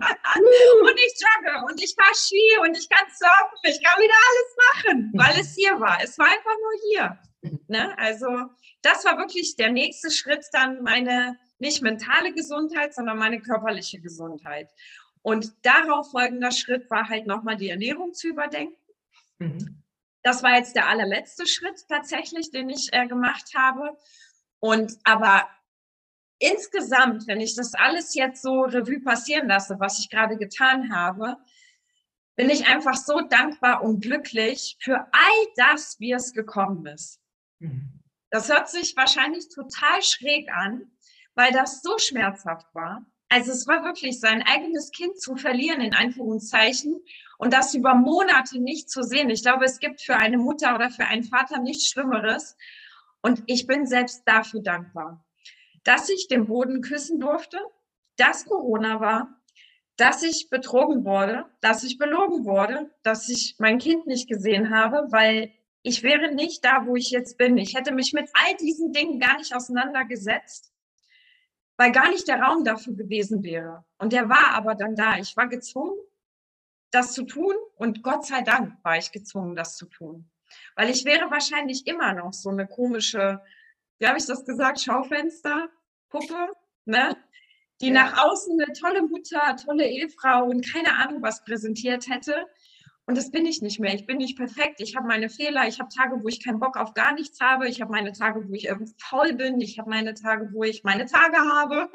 Und ich jogge und ich fahre Ski und ich kann surfen. Ich kann wieder alles machen, weil es hier war. Es war einfach nur hier. Ne? Also das war wirklich der nächste Schritt, dann meine nicht mentale Gesundheit, sondern meine körperliche Gesundheit. Und darauf folgender Schritt war halt nochmal die Ernährung zu überdenken. Mhm. Das war jetzt der allerletzte Schritt tatsächlich, den ich äh, gemacht habe. Und aber insgesamt, wenn ich das alles jetzt so Revue passieren lasse, was ich gerade getan habe, bin ich einfach so dankbar und glücklich für all das, wie es gekommen ist. Mhm. Das hört sich wahrscheinlich total schräg an, weil das so schmerzhaft war. Also es war wirklich, sein eigenes Kind zu verlieren, in Anführungszeichen, und das über Monate nicht zu sehen. Ich glaube, es gibt für eine Mutter oder für einen Vater nichts Schlimmeres. Und ich bin selbst dafür dankbar, dass ich den Boden küssen durfte, dass Corona war, dass ich betrogen wurde, dass ich belogen wurde, dass ich mein Kind nicht gesehen habe, weil ich wäre nicht da, wo ich jetzt bin. Ich hätte mich mit all diesen Dingen gar nicht auseinandergesetzt, weil gar nicht der Raum dafür gewesen wäre. Und der war aber dann da. Ich war gezwungen, das zu tun, und Gott sei Dank war ich gezwungen, das zu tun. Weil ich wäre wahrscheinlich immer noch so eine komische, wie habe ich das gesagt, Schaufensterpuppe, ne? Die ja. nach außen eine tolle Mutter, tolle Ehefrau und keine Ahnung was präsentiert hätte. Und das bin ich nicht mehr. Ich bin nicht perfekt. Ich habe meine Fehler. Ich habe Tage, wo ich keinen Bock auf gar nichts habe. Ich habe meine Tage, wo ich irgendwie faul bin. Ich habe meine Tage, wo ich meine Tage habe.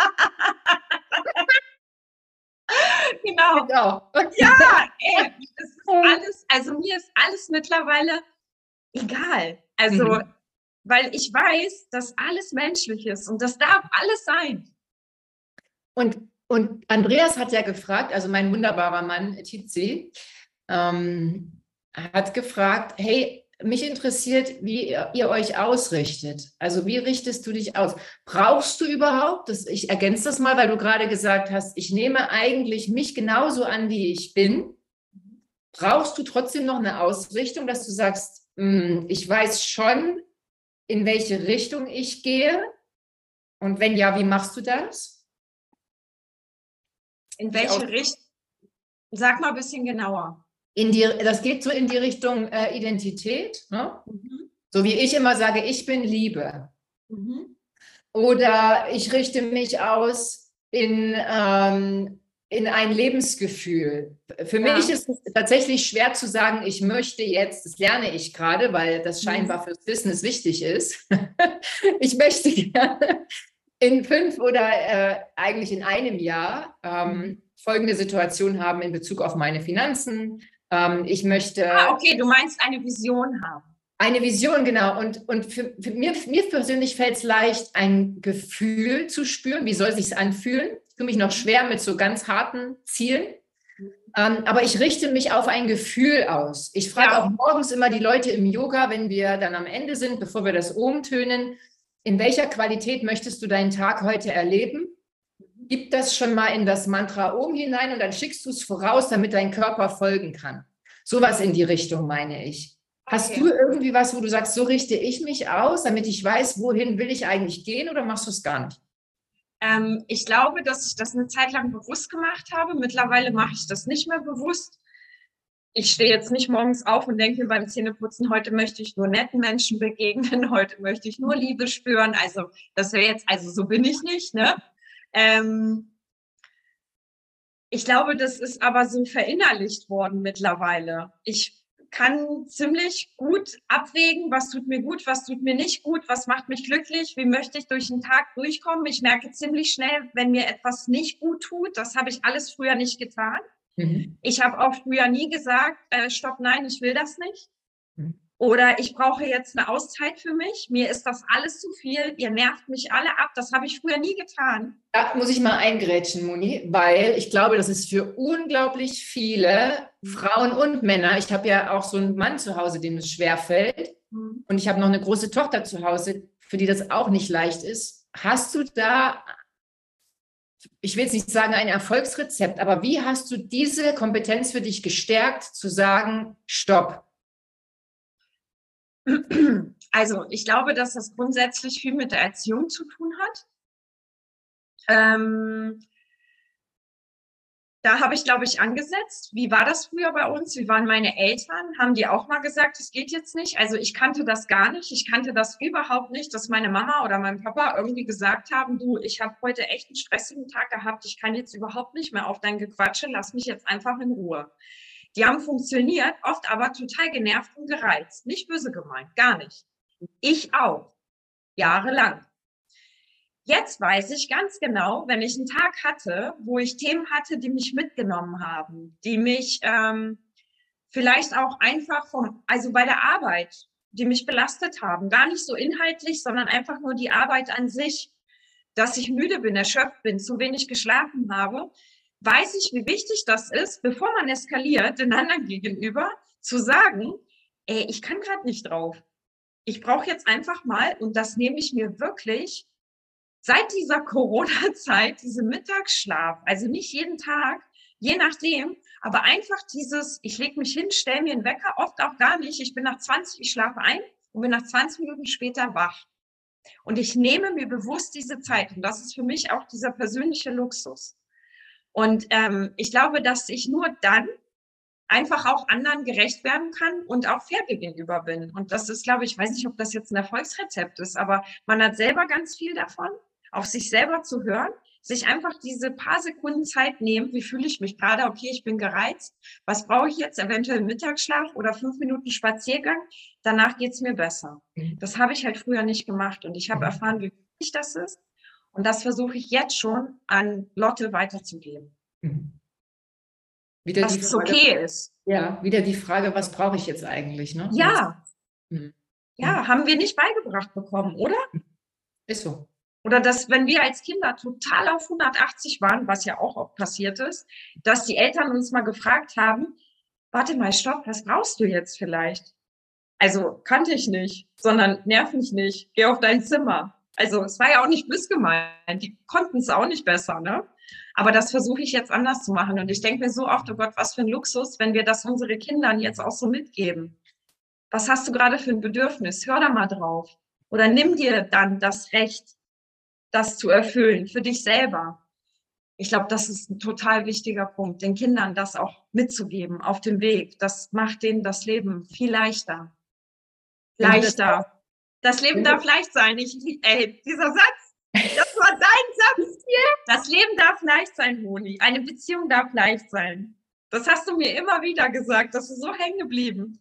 Genau. genau. Ja, ey, das ist alles, also mir ist alles mittlerweile egal. Also, mhm. weil ich weiß, dass alles menschlich ist und das darf alles sein. Und, und Andreas hat ja gefragt, also mein wunderbarer Mann, Tizi, ähm, hat gefragt, hey, mich interessiert, wie ihr, ihr euch ausrichtet. Also wie richtest du dich aus? Brauchst du überhaupt, das, ich ergänze das mal, weil du gerade gesagt hast, ich nehme eigentlich mich genauso an, wie ich bin. Brauchst du trotzdem noch eine Ausrichtung, dass du sagst, mh, ich weiß schon, in welche Richtung ich gehe? Und wenn ja, wie machst du das? In welche Richtung? Sag mal ein bisschen genauer. In die, das geht so in die Richtung äh, Identität, ne? Mhm. So wie ich immer sage, ich bin Liebe. Mhm. Oder ich richte mich aus in, ähm, in ein Lebensgefühl. Für ja. mich ist es tatsächlich schwer zu sagen, ich möchte jetzt, das lerne ich gerade, weil das scheinbar mhm. fürs Business wichtig ist. Ich möchte gerne in fünf oder äh, eigentlich in einem Jahr ähm, mhm. folgende Situation haben in Bezug auf meine Finanzen. Ähm, ich möchte... Ah, okay, du meinst eine Vision haben. Eine Vision, genau. Und, und für, für mir, mir persönlich fällt es leicht, ein Gefühl zu spüren. Wie soll es sich anfühlen? Ich tue mich noch schwer mit so ganz harten Zielen. Ähm, aber ich richte mich auf ein Gefühl aus. Ich frage ja. auch morgens immer die Leute im Yoga, wenn wir dann am Ende sind, bevor wir das Om tönen, in welcher Qualität möchtest du deinen Tag heute erleben? Gib das schon mal in das Mantra Om hinein und dann schickst du es voraus, damit dein Körper folgen kann. Sowas in die Richtung meine ich. Hast Okay. du irgendwie was, wo du sagst, so richte ich mich aus, damit ich weiß, wohin will ich eigentlich gehen, oder machst du es gar nicht? Ähm, ich glaube, dass ich das eine Zeit lang bewusst gemacht habe. Mittlerweile mache ich das nicht mehr bewusst. Ich stehe jetzt nicht morgens auf und denke mir beim Zähneputzen, heute möchte ich nur netten Menschen begegnen, heute möchte ich nur Liebe spüren. Also das wäre jetzt, also so bin ich nicht, ne? Ähm, ich glaube, das ist aber so verinnerlicht worden mittlerweile. Ich kann ziemlich gut abwägen, was tut mir gut, was tut mir nicht gut, was macht mich glücklich, wie möchte ich durch den Tag durchkommen. Ich merke ziemlich schnell, wenn mir etwas nicht gut tut. Das habe ich alles früher nicht getan. Mhm. Ich habe auch früher nie gesagt, äh, stopp, nein, ich will das nicht. Mhm. Oder ich brauche jetzt eine Auszeit für mich. Mir ist das alles zu viel. Ihr nervt mich alle ab. Das habe ich früher nie getan. Da muss ich mal eingrätschen, Moni, weil ich glaube, das ist für unglaublich viele Frauen und Männer. Ich habe ja auch so einen Mann zu Hause, dem es schwerfällt. Mhm. Und ich habe noch eine große Tochter zu Hause, für die das auch nicht leicht ist. Hast du da, ich will jetzt nicht sagen ein Erfolgsrezept, aber wie hast du diese Kompetenz für dich gestärkt, zu sagen, stopp? Also ich glaube, dass das grundsätzlich viel mit der Erziehung zu tun hat. Ähm, da habe ich, glaube ich, angesetzt. Wie war das früher bei uns? Wie waren meine Eltern? Haben die auch mal gesagt, es geht jetzt nicht? Also ich kannte das gar nicht. Ich kannte das überhaupt nicht, dass meine Mama oder mein Papa irgendwie gesagt haben, du, ich habe heute echt einen stressigen Tag gehabt. Ich kann jetzt überhaupt nicht mehr auf dein Gequatsche. Lass mich jetzt einfach in Ruhe. Die haben funktioniert, oft aber total genervt und gereizt. Nicht böse gemeint, gar nicht. Ich auch. Jahrelang. Jetzt weiß ich ganz genau, wenn ich einen Tag hatte, wo ich Themen hatte, die mich mitgenommen haben, die mich ähm, vielleicht auch einfach vom, also bei der Arbeit, die mich belastet haben, gar nicht so inhaltlich, sondern einfach nur die Arbeit an sich, dass ich müde bin, erschöpft bin, zu wenig geschlafen habe, weiß ich, wie wichtig das ist, bevor man eskaliert, den anderen gegenüber, zu sagen, ey, ich kann gerade nicht drauf. Ich brauche jetzt einfach mal, und das nehme ich mir wirklich seit dieser Corona-Zeit, diese Mittagsschlaf, also nicht jeden Tag, je nachdem, aber einfach dieses, ich lege mich hin, stelle mir einen Wecker, oft auch gar nicht. Ich bin nach zwanzig, ich schlafe ein und bin nach zwanzig Minuten später wach. Und ich nehme mir bewusst diese Zeit. Und das ist für mich auch dieser persönliche Luxus. Und ähm, ich glaube, dass ich nur dann einfach auch anderen gerecht werden kann und auch fair gegenüber bin. Und das ist, glaube ich, ich weiß nicht, ob das jetzt ein Erfolgsrezept ist, aber man hat selber ganz viel davon, auf sich selber zu hören, sich einfach diese paar Sekunden Zeit nehmen, wie fühle ich mich gerade, okay, ich bin gereizt, was brauche ich jetzt, eventuell Mittagsschlaf oder fünf Minuten Spaziergang, danach geht es mir besser. Das habe ich halt früher nicht gemacht und ich habe erfahren, wie wichtig das ist und das versuche ich jetzt schon an Lotte weiterzugeben. Mhm. Wieder dass die es Frage, okay ist. ja, wieder die Frage, was brauche ich jetzt eigentlich, ne? Ja, Mhm. ja, haben wir nicht beigebracht bekommen, oder? Ist so. Oder dass, wenn wir als Kinder total auf hundertachtzig waren, was ja auch oft passiert ist, dass die Eltern uns mal gefragt haben, warte mal, stopp, was brauchst du jetzt vielleicht? Also kannte ich nicht, sondern nerv mich nicht, geh auf dein Zimmer. Also es war ja auch nicht böse gemeint, die konnten es auch nicht besser, ne? Aber das versuche ich jetzt anders zu machen. Und ich denke mir so oft, oh Gott, was für ein Luxus, wenn wir das unsere Kindern jetzt auch so mitgeben. Was hast du gerade für ein Bedürfnis? Hör da mal drauf. Oder nimm dir dann das Recht, das zu erfüllen für dich selber. Ich glaube, das ist ein total wichtiger Punkt, den Kindern das auch mitzugeben auf dem Weg. Das macht denen das Leben viel leichter. Wenn du das, Leichter. Das Leben wenn du, darf leicht sein. Ich, ey, dieser Satz, das war dein Satz. Das Leben darf leicht sein, Moni. Eine Beziehung darf leicht sein. Das hast du mir immer wieder gesagt. Das ist so hängen geblieben.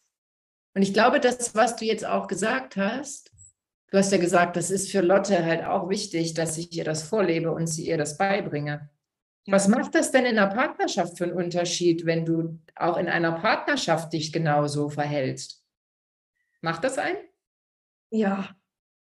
und ich glaube, das, was du jetzt auch gesagt hast, du hast ja gesagt, das ist für Lotte halt auch wichtig, dass ich ihr das vorlebe und sie ihr das beibringe. Ja. Was macht das denn in einer Partnerschaft für einen Unterschied, wenn du auch in einer Partnerschaft dich genauso verhältst? Macht das einen? Ja,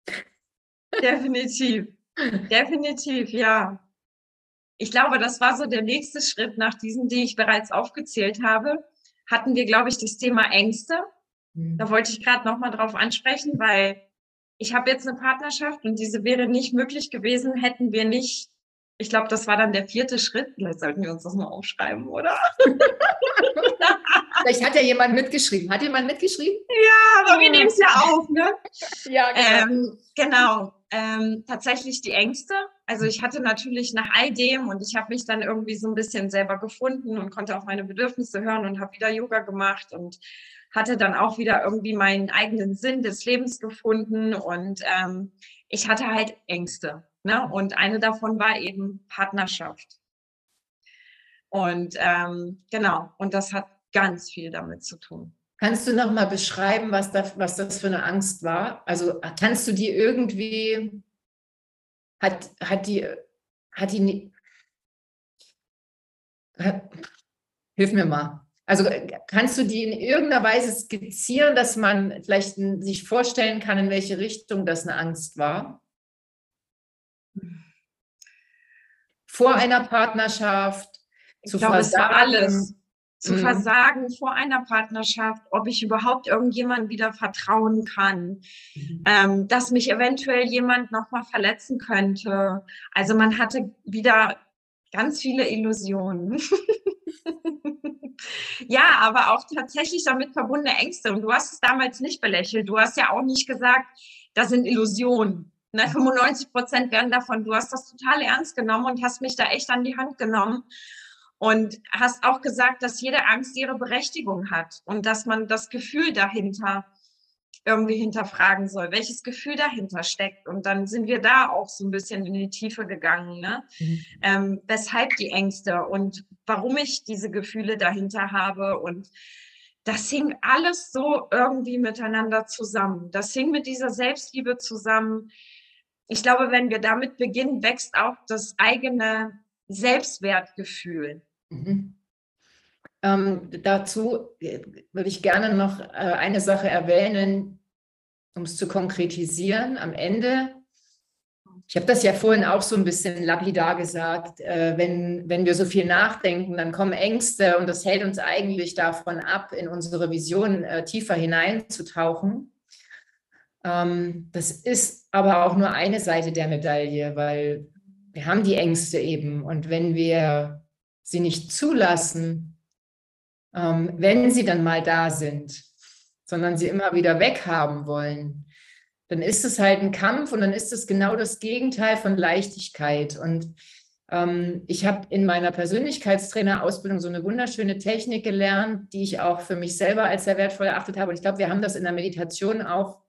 definitiv. Definitiv, ja. Ich glaube, das war so der nächste Schritt nach diesen, die ich bereits aufgezählt habe. Hatten wir, glaube ich, das Thema Ängste. Da wollte ich gerade noch mal drauf ansprechen, weil ich habe jetzt eine Partnerschaft und diese wäre nicht möglich gewesen, hätten wir nicht ich glaube, das war dann der vierte Schritt. Vielleicht sollten wir uns das mal aufschreiben, oder? Vielleicht hat ja jemand mitgeschrieben. Hat jemand mitgeschrieben? Ja, aber wir nehmen es ja auf, ne? Ja, genau. Ähm, genau. Ähm, tatsächlich die Ängste. Also ich hatte natürlich nach all dem und ich habe mich dann irgendwie so ein bisschen selber gefunden und konnte auf meine Bedürfnisse hören und habe wieder Yoga gemacht und hatte dann auch wieder irgendwie meinen eigenen Sinn des Lebens gefunden und ähm, ich hatte halt Ängste. Ne? Und eine davon war eben Partnerschaft. Und ähm, genau, und das hat ganz viel damit zu tun. Kannst du noch mal beschreiben, was, da, was das für eine Angst war? Also kannst du die irgendwie, hat, hat die, hat die, hat, hilf mir mal. Also kannst du die in irgendeiner Weise skizzieren, dass man vielleicht sich vorstellen kann, in welche Richtung das eine Angst war? Vor einer Partnerschaft, Ich zu glaube, es war alles. versagen. Zu Mhm. versagen vor einer Partnerschaft, ob ich überhaupt irgendjemandem wieder vertrauen kann, Mhm. ähm, dass mich eventuell jemand nochmal verletzen könnte. Also man hatte wieder ganz viele Illusionen. Ja, aber auch tatsächlich damit verbundene Ängste. Und du hast es damals nicht belächelt. Du hast ja auch nicht gesagt, das sind Illusionen. Ne, fünfundneunzig Prozent werden davon. Du hast das total ernst genommen und hast mich da echt an die Hand genommen. Und hast auch gesagt, dass jede Angst ihre Berechtigung hat und dass man das Gefühl dahinter irgendwie hinterfragen soll, welches Gefühl dahinter steckt. Und dann sind wir da auch so ein bisschen in die Tiefe gegangen, ne? Mhm. Ähm, weshalb die Ängste und warum ich diese Gefühle dahinter habe. Und das hing alles so irgendwie miteinander zusammen. Das hing mit dieser Selbstliebe zusammen. Ich glaube, wenn wir damit beginnen, wächst auch das eigene Selbstwertgefühl. Mhm. Ähm, dazu würde ich gerne noch äh, eine Sache erwähnen, um es zu konkretisieren. Am Ende, ich habe das ja vorhin auch so ein bisschen lapidar gesagt, äh, wenn, wenn wir so viel nachdenken, dann kommen Ängste und das hält uns eigentlich davon ab, in unsere Vision äh, tiefer hineinzutauchen. Ähm, das ist aber auch nur eine Seite der Medaille, weil wir haben die Ängste eben und wenn wir sie nicht zulassen, ähm, wenn sie dann mal da sind, sondern sie immer wieder weghaben wollen, dann ist es halt ein Kampf und dann ist es genau das Gegenteil von Leichtigkeit. Und ähm, ich habe in meiner Persönlichkeitstrainerausbildung so eine wunderschöne Technik gelernt, die ich auch für mich selber als sehr wertvoll erachtet habe. Und ich glaube, wir haben das in der Meditation auch.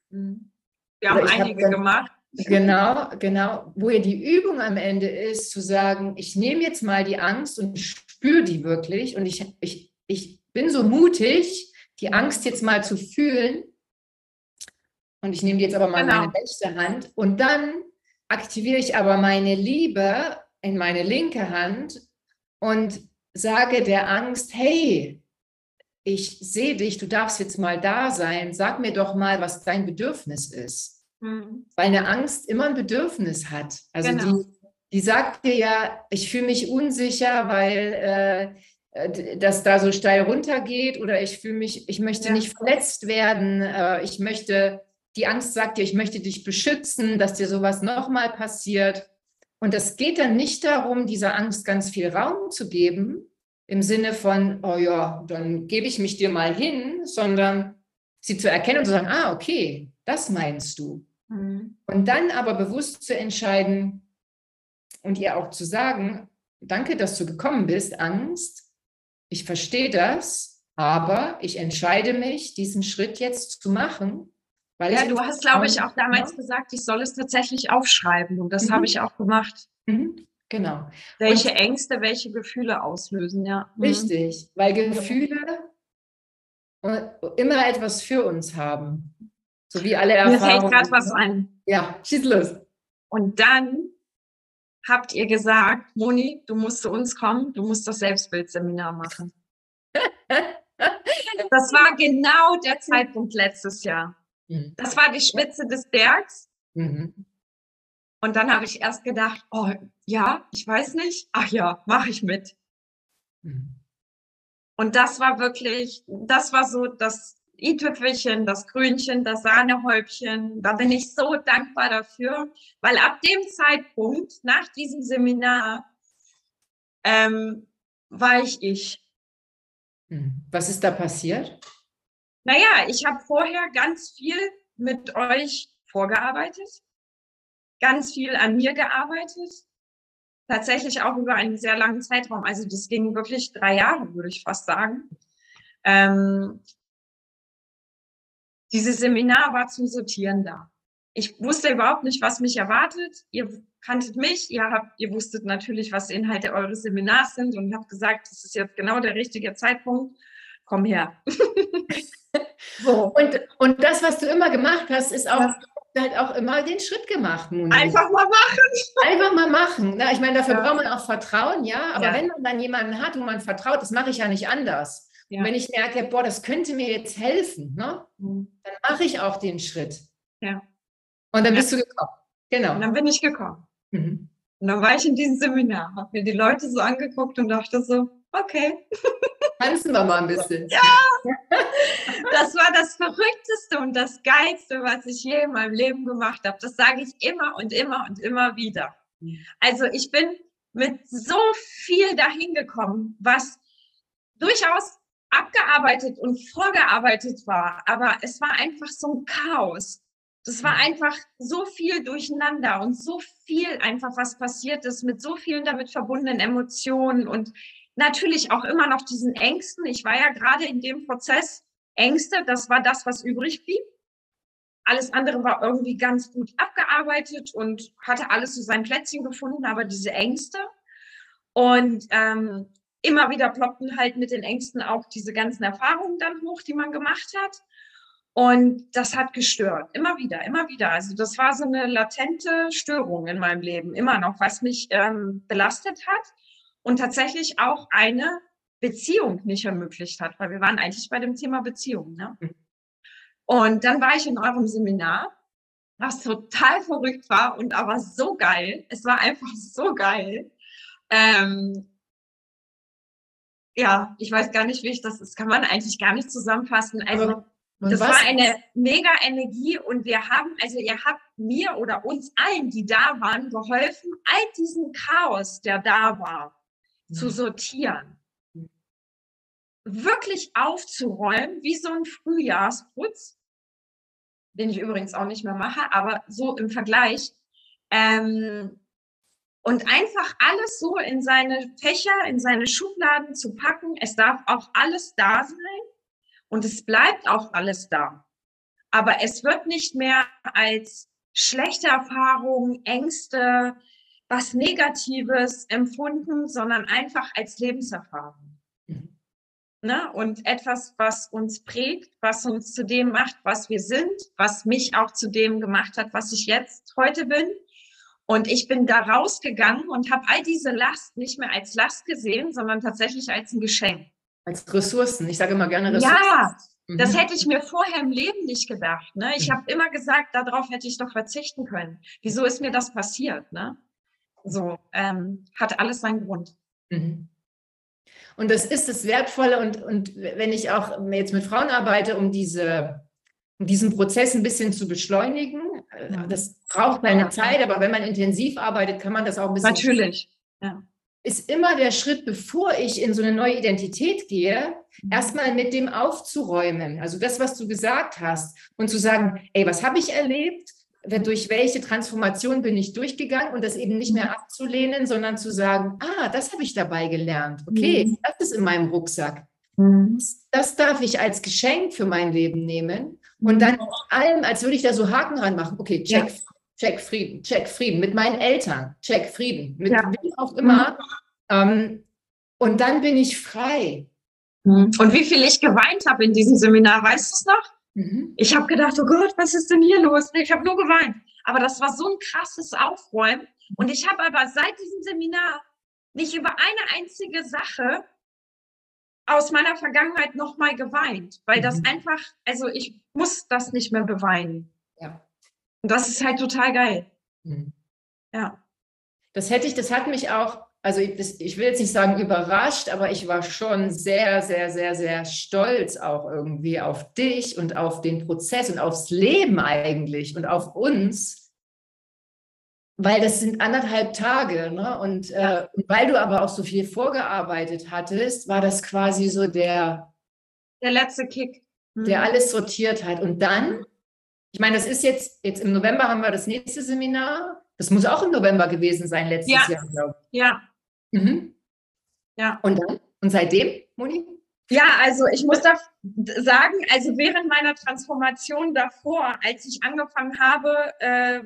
Wir haben einige hab dann, gemacht. Genau, genau, wo ja die Übung am Ende ist, zu sagen, ich nehme jetzt mal die Angst und spüre die wirklich und ich, ich, ich bin so mutig, die Angst jetzt mal zu fühlen und ich nehme die jetzt aber mal in genau. meine rechte Hand und dann aktiviere ich aber meine Liebe in meine linke Hand und sage der Angst, hey, ich sehe dich, du darfst jetzt mal da sein, sag mir doch mal, was dein Bedürfnis ist. Mhm. Weil eine Angst immer ein Bedürfnis hat. Also genau. die, die sagt dir ja, ich fühle mich unsicher, weil äh, das da so steil runtergeht oder ich fühle mich, ich möchte ja. nicht verletzt werden. Äh, ich möchte, die Angst sagt dir, ich möchte dich beschützen, dass dir sowas nochmal passiert. Und es geht dann nicht darum, dieser Angst ganz viel Raum zu geben, im Sinne von, oh ja, dann gebe ich mich dir mal hin, sondern sie zu erkennen und zu sagen, ah, okay, das meinst du. Mhm. Und dann aber bewusst zu entscheiden und ihr auch zu sagen, danke, dass du gekommen bist, Angst, ich verstehe das, aber ich entscheide mich, diesen Schritt jetzt zu machen. Weil ja, du hast, glaube ich, auch damals ja. gesagt, ich soll es tatsächlich aufschreiben und das mhm. habe ich auch gemacht. Mhm. Genau. Welche und, Ängste, welche Gefühle auslösen, ja. Richtig, mhm. weil Gefühle immer etwas für uns haben. So wie alle Erfahrungen. Mir fällt gerade was ein. Ja, schieß los. Und dann habt ihr gesagt, Moni, du musst zu uns kommen, du musst das Selbstbildseminar machen. Das war genau der Zeitpunkt letztes Jahr. Mhm. Das war die Spitze des Bergs. Mhm. Und dann habe ich erst gedacht, oh ja, ich weiß nicht. Ach ja, mache ich mit. Mhm. Und das war wirklich, das war so das i-Tüpfelchen, das Krönchen, das Sahnehäubchen. Da bin ich so dankbar dafür, weil ab dem Zeitpunkt, nach diesem Seminar, ähm, war ich ich. Was ist da passiert? Naja, ich habe vorher ganz viel mit euch vorgearbeitet, ganz viel an mir gearbeitet, tatsächlich auch über einen sehr langen Zeitraum. Also das ging wirklich drei Jahre, würde ich fast sagen. Ähm, dieses Seminar war zum Sortieren da. Ich wusste überhaupt nicht, was mich erwartet. Ihr kanntet mich, ihr habt, ihr wusstet natürlich, was Inhalte eures Seminars sind und habt gesagt, das ist jetzt genau der richtige Zeitpunkt. Komm her. So. Und, und das, was du immer gemacht hast, ist auch, ja. halt auch immer den Schritt gemacht, Moni. Einfach mal machen. Einfach mal machen. Na, ich meine, dafür ja. braucht man auch Vertrauen, ja. Aber ja. wenn man dann jemanden hat, wo man vertraut, das mache ich ja nicht anders. Ja. Und wenn ich merke, boah, das könnte mir jetzt helfen, ne? Mhm. Dann mache ich auch den Schritt. Ja. Und dann ja. bist du gekommen. Genau. Und dann bin ich gekommen. Mhm. Und dann war ich in diesem Seminar, habe mir die Leute so angeguckt und dachte so, okay. Tanzen wir mal ein bisschen. Ja, das war das Verrückteste und das Geilste, was ich je in meinem Leben gemacht habe. Das sage ich immer und immer und immer wieder. Also ich bin mit so viel dahin gekommen, was durchaus abgearbeitet und vorgearbeitet war, aber es war einfach so ein Chaos. Das war einfach so viel durcheinander und so viel einfach, was passiert ist, mit so vielen damit verbundenen Emotionen und natürlich auch immer noch diesen Ängsten. Ich war ja gerade in dem Prozess Ängste, das war das, was übrig blieb. Alles andere war irgendwie ganz gut abgearbeitet und hatte alles so sein Plätzchen gefunden, aber diese Ängste und ähm, immer wieder ploppten halt mit den Ängsten auch diese ganzen Erfahrungen dann hoch, die man gemacht hat. Und das hat gestört, immer wieder, immer wieder. Also das war so eine latente Störung in meinem Leben, immer noch, was mich ähm, belastet hat und tatsächlich auch eine Beziehung nicht ermöglicht hat, weil wir waren eigentlich bei dem Thema Beziehung. Ne? Und dann war ich in eurem Seminar, was total verrückt war und aber so geil. Es war einfach so geil. Ähm, ja, ich weiß gar nicht, wie ich das, das kann man eigentlich gar nicht zusammenfassen. Also Und das was? war eine mega Energie und wir haben, also ihr habt mir oder uns allen, die da waren, geholfen, all diesen Chaos, der da war, mhm. zu sortieren. Mhm. Wirklich aufzuräumen, wie so ein Frühjahrsputz, den ich übrigens auch nicht mehr mache, aber so im Vergleich. Ähm, und einfach alles so in seine Fächer, in seine Schubladen zu packen. Es darf auch alles da sein. Und es bleibt auch alles da. Aber es wird nicht mehr als schlechte Erfahrungen, Ängste, was Negatives empfunden, sondern einfach als Lebenserfahrung. Mhm. Ne? Und etwas, was uns prägt, was uns zu dem macht, was wir sind, was mich auch zu dem gemacht hat, was ich jetzt heute bin. Und ich bin da rausgegangen und habe all diese Last nicht mehr als Last gesehen, sondern tatsächlich als ein Geschenk. Als Ressourcen. Ich sage immer gerne Ressourcen. Ja, mhm. das hätte ich mir vorher im Leben nicht gedacht. Ne? Ich mhm. habe immer gesagt, darauf hätte ich doch verzichten können. Wieso ist mir das passiert? Ne? So, ähm, hat alles seinen Grund. Mhm. Und das ist das Wertvolle. Und, und wenn ich auch jetzt mit Frauen arbeite, um diese, um diesen Prozess ein bisschen zu beschleunigen, mhm. das braucht eine Zeit, aber wenn man intensiv arbeitet, kann man das auch ein bisschen. Natürlich, ja. Ist immer der Schritt, bevor ich in so eine neue Identität gehe, erstmal mit dem aufzuräumen. Also das, was du gesagt hast und zu sagen, ey, was habe ich erlebt? Durch welche Transformation bin ich durchgegangen und das eben nicht mehr abzulehnen, sondern zu sagen, ah, das habe ich dabei gelernt. Okay, mhm. das ist in meinem Rucksack. Mhm. Das darf ich als Geschenk für mein Leben nehmen und dann vor allem, als würde ich da so Haken ranmachen. Okay, check. Ja. Check Frieden, check Frieden mit meinen Eltern, check Frieden, mit ja. wem auch immer. Mhm. Ähm, und dann bin ich frei. Mhm. Und wie viel ich geweint habe in diesem Seminar, weißt du es noch? Mhm. Ich habe gedacht, oh Gott, was ist denn hier los? Ich habe nur geweint. Aber das war so ein krasses Aufräumen. Und ich habe aber seit diesem Seminar nicht über eine einzige Sache aus meiner Vergangenheit nochmal geweint. Weil mhm. das einfach, also ich muss das nicht mehr beweinen. Ja. Und das ist halt total geil. Mhm. Ja. Das hätte ich, das hat mich auch also ich, ich will jetzt nicht sagen überrascht, aber ich war schon sehr, sehr, sehr, sehr stolz auch irgendwie auf dich und auf den Prozess und aufs Leben eigentlich und auf uns, weil das sind anderthalb Tage, ne? Und Ja. äh, weil du aber auch so viel vorgearbeitet hattest, war das quasi so der, Der letzte Kick. der Mhm. alles sortiert hat. Und dann, ich meine, das ist jetzt, jetzt im November haben wir das nächste Seminar. Das muss auch im November gewesen sein, letztes Ja, Jahr, glaube ja, ich. Mhm. ja. Und dann? Und seitdem, Moni? Ja, also ich muss da sagen, also während meiner Transformation davor, als ich angefangen habe, äh,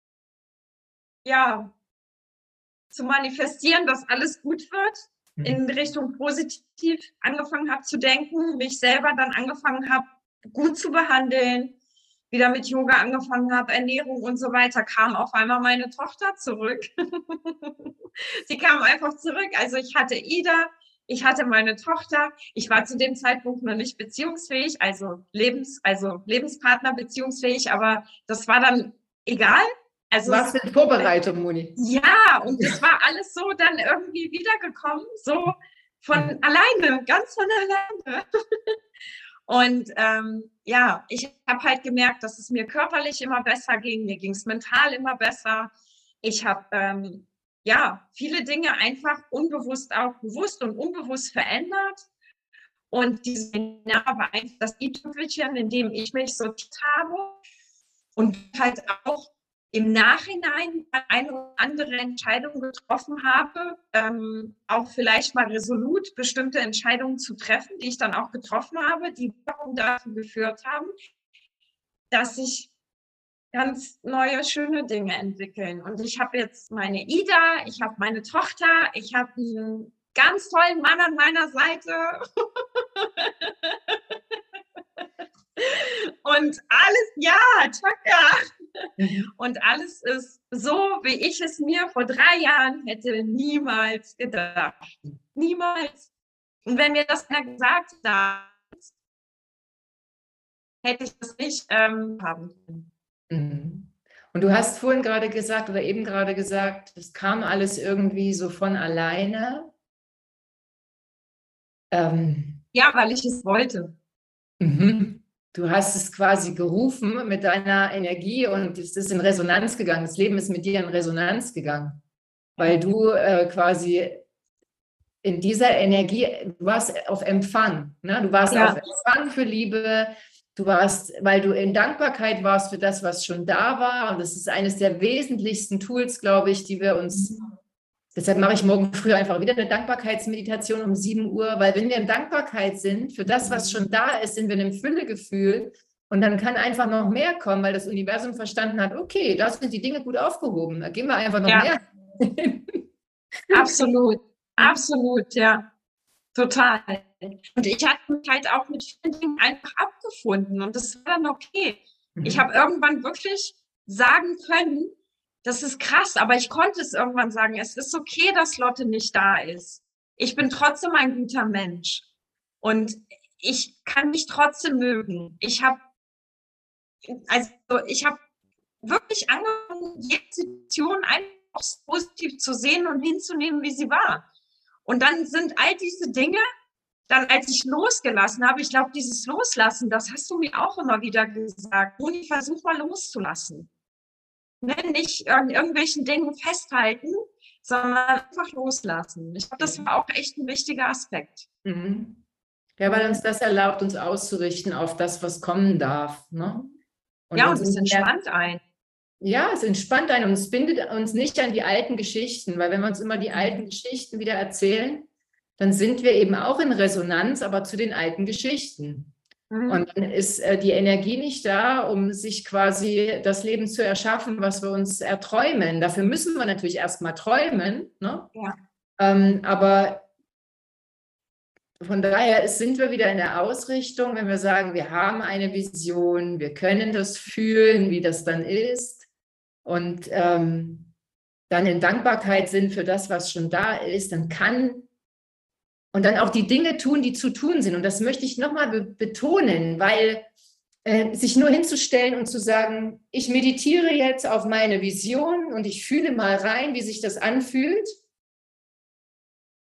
ja, zu manifestieren, dass alles gut wird, in Richtung positiv angefangen habe zu denken, mich selber dann angefangen habe, gut zu behandeln, wieder mit Yoga angefangen habe, Ernährung und so weiter, kam auf einmal meine Tochter zurück. Sie kam einfach zurück. Also ich hatte Ida, ich hatte meine Tochter. Ich war zu dem Zeitpunkt noch nicht beziehungsfähig, also Lebens, also Lebenspartner beziehungsfähig, aber das war dann egal. Also Was für Vorbereitung, Moni? ja, und das war alles so dann irgendwie wiedergekommen, so von mhm. alleine, ganz von alleine. Und ähm, ja, ich habe halt gemerkt, dass es mir körperlich immer besser ging, mir ging es mental immer besser. Ich habe ähm, ja viele Dinge einfach unbewusst auch bewusst und unbewusst verändert. Und dieses Seminar war eigentlich das i-Tüpfelchen, in dem ich mich sortiert habe und halt auch im Nachhinein eine oder andere Entscheidung getroffen habe, ähm, auch vielleicht mal resolut bestimmte Entscheidungen zu treffen, die ich dann auch getroffen habe, die dazu geführt haben, dass sich ganz neue, schöne Dinge entwickeln. Und ich habe jetzt meine Ida, ich habe meine Tochter, ich habe einen ganz tollen Mann an meiner Seite. Und alles, ja, Chaka. Mhm. Und alles ist so, wie ich es mir vor drei Jahren hätte niemals gedacht. Niemals. Und wenn mir das einer gesagt hat, hätte ich das nicht ähm, haben können. Mhm. Und du hast vorhin gerade gesagt oder eben gerade gesagt, es kam alles irgendwie so von alleine. Ähm, ja, weil ich es wollte. Mhm. Du hast es quasi gerufen mit deiner Energie und es ist in Resonanz gegangen. Das Leben ist mit dir in Resonanz gegangen, weil du äh, quasi in dieser Energie, du warst auf Empfang, ne? Du warst ja. auf Empfang für Liebe, du warst, weil du in Dankbarkeit warst für das, was schon da war und das ist eines der wesentlichsten Tools, glaube ich, die wir uns, deshalb mache ich morgen früh einfach wieder eine Dankbarkeitsmeditation um sieben Uhr, weil wenn wir in Dankbarkeit sind für das, was schon da ist, sind wir in einem Füllegefühl und dann kann einfach noch mehr kommen, weil das Universum verstanden hat, okay, da sind die Dinge gut aufgehoben, da gehen wir einfach noch ja. mehr. Absolut. Absolut, ja. Total. Und ich hatte mich halt auch mit vielen Dingen einfach abgefunden und das war dann okay. Mhm. Ich habe irgendwann wirklich sagen können, das ist krass, aber ich konnte es irgendwann sagen, es ist okay, dass Lotte nicht da ist. Ich bin trotzdem ein guter Mensch und ich kann mich trotzdem mögen. Ich habe also ich habe wirklich angefangen, jede Situation einfach positiv zu sehen und hinzunehmen, wie sie war. Und dann sind all diese Dinge, dann als ich losgelassen habe, ich glaube, dieses Loslassen, das hast du mir auch immer wieder gesagt, Moni, versuch mal loszulassen. Ne? Nicht an irgendwelchen Dingen festhalten, sondern einfach loslassen. Ich glaube, das war auch echt ein wichtiger Aspekt. Mhm. Ja, weil uns das erlaubt, uns auszurichten auf das, was kommen darf. Ne? Und ja, und es entspannt ein. Ja, es entspannt einen und es bindet uns nicht an die alten Geschichten, weil wenn wir uns immer die alten Geschichten wieder erzählen, dann sind wir eben auch in Resonanz, aber zu den alten Geschichten. Mhm. Und dann ist äh, die Energie nicht da, um sich quasi das Leben zu erschaffen, was wir uns erträumen. Dafür müssen wir natürlich erstmal träumen. Ne? Ja. Ähm, aber von daher sind wir wieder in der Ausrichtung, wenn wir sagen, wir haben eine Vision, wir können das fühlen, wie das dann ist. Und ähm, dann in Dankbarkeit sind für das, was schon da ist, dann kann und dann auch die Dinge tun, die zu tun sind. Und das möchte ich nochmal be betonen, weil äh, sich nur hinzustellen und zu sagen, ich meditiere jetzt auf meine Vision und ich fühle mal rein, wie sich das anfühlt.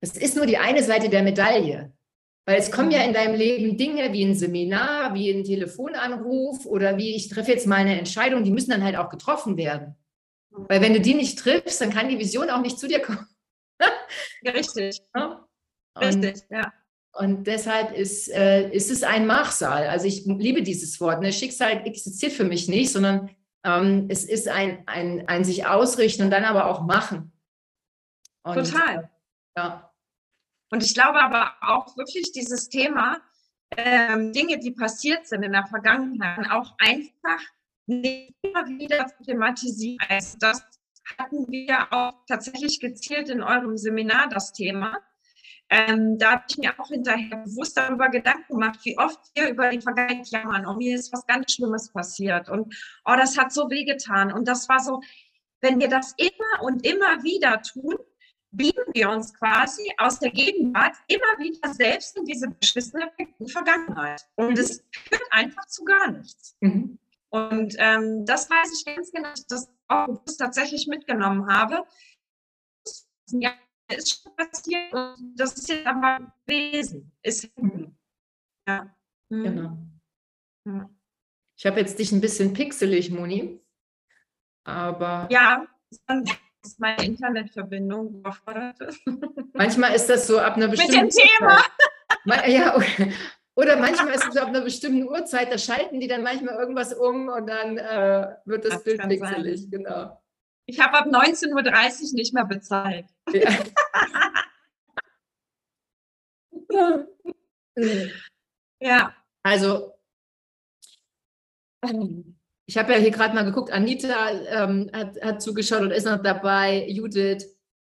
Das ist nur die eine Seite der Medaille. Weil es kommen ja in deinem Leben Dinge wie ein Seminar, wie ein Telefonanruf oder wie ich treffe jetzt mal eine Entscheidung, die müssen dann halt auch getroffen werden. Weil wenn du die nicht triffst, dann kann die Vision auch nicht zu dir kommen. Ja, richtig. Ja? Und, Richtig, ja. Und deshalb ist, äh, ist es ein Machsal. Also ich liebe dieses Wort. Ne? Schicksal existiert für mich nicht, sondern ähm, es ist ein, ein, ein sich ausrichten und dann aber auch machen. Und, Total. Äh, ja. Und ich glaube aber auch wirklich dieses Thema, ähm, Dinge, die passiert sind in der Vergangenheit, auch einfach nicht immer wieder zu thematisieren. Also das hatten wir auch tatsächlich gezielt in eurem Seminar, das Thema. Ähm, da habe ich mir auch hinterher bewusst darüber Gedanken gemacht, wie oft wir über die Vergangenheit jammern. Oh, mir ist was ganz Schlimmes passiert und oh, das hat so wehgetan. Und das war so, wenn wir das immer und immer wieder tun, biegen wir uns quasi aus der Gegenwart immer wieder selbst in diese beschissene Vergangenheit. Und es führt einfach zu gar nichts. Mhm. Und ähm, das weiß ich ganz genau, dass ich das auch bewusst tatsächlich mitgenommen habe. Ja, ist schon passiert und das ist jetzt aber gewesen. Ist, mhm. Ja. Mhm. Genau. Ja. Ich habe jetzt dich ein bisschen pixelig, Moni. Aber. Ja, ist meine Internetverbindung überfordert. Manchmal ist das so ab einer bestimmten Mit dem Thema. Uhrzeit. Ja, oder manchmal ist es ab einer bestimmten Uhrzeit, da schalten die dann manchmal irgendwas um und dann äh, wird das, das Bild pixelig. Sein. Genau. Ich habe ab neunzehn Uhr dreißig nicht mehr bezahlt. Ja. Ja. Also, ich habe ja hier gerade mal geguckt, Anita ähm, hat, hat zugeschaut und ist noch dabei, Judith,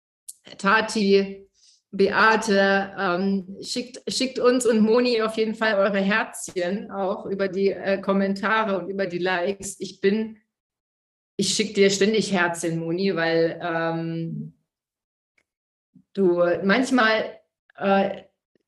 Tati, Beate, ähm, schickt, schickt uns und Moni auf jeden Fall eure Herzchen auch über die äh, Kommentare und über die Likes. Ich bin, ich schicke dir ständig Herzchen, Moni, weil ähm, du manchmal, äh,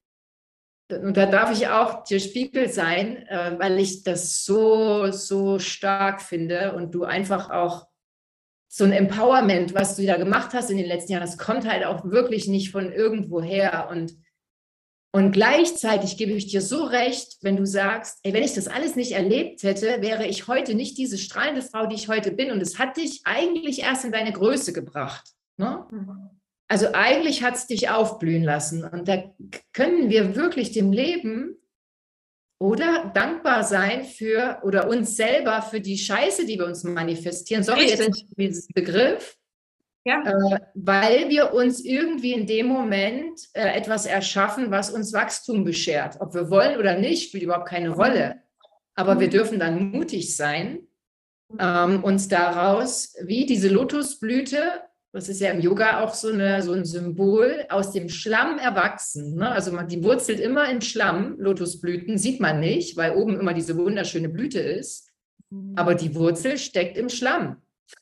und da darf ich auch dir Spiegel sein, äh, weil ich das so, so stark finde und du einfach auch so ein Empowerment, was du da gemacht hast in den letzten Jahren, das kommt halt auch wirklich nicht von irgendwoher. Und, und gleichzeitig gebe ich dir so recht, wenn du sagst, ey, wenn ich das alles nicht erlebt hätte, wäre ich heute nicht diese strahlende Frau, die ich heute bin. Und es hat dich eigentlich erst in deine Größe gebracht. Ne? Mhm. Also eigentlich hat es dich aufblühen lassen. Und da können wir wirklich dem Leben oder dankbar sein für oder uns selber für die Scheiße, die wir uns manifestieren. Sorry, Richtig. Jetzt dieses Begriff. Ja. Äh, weil wir uns irgendwie in dem Moment äh, etwas erschaffen, was uns Wachstum beschert. Ob wir wollen oder nicht, spielt überhaupt keine Rolle. Aber wir dürfen dann mutig sein, ähm, uns daraus, wie diese Lotusblüte, das ist ja im Yoga auch so, eine, so ein Symbol, aus dem Schlamm erwachsen. Ne? Also man, die wurzelt immer im Schlamm, Lotusblüten, sieht man nicht, weil oben immer diese wunderschöne Blüte ist. Aber die Wurzel steckt im Schlamm.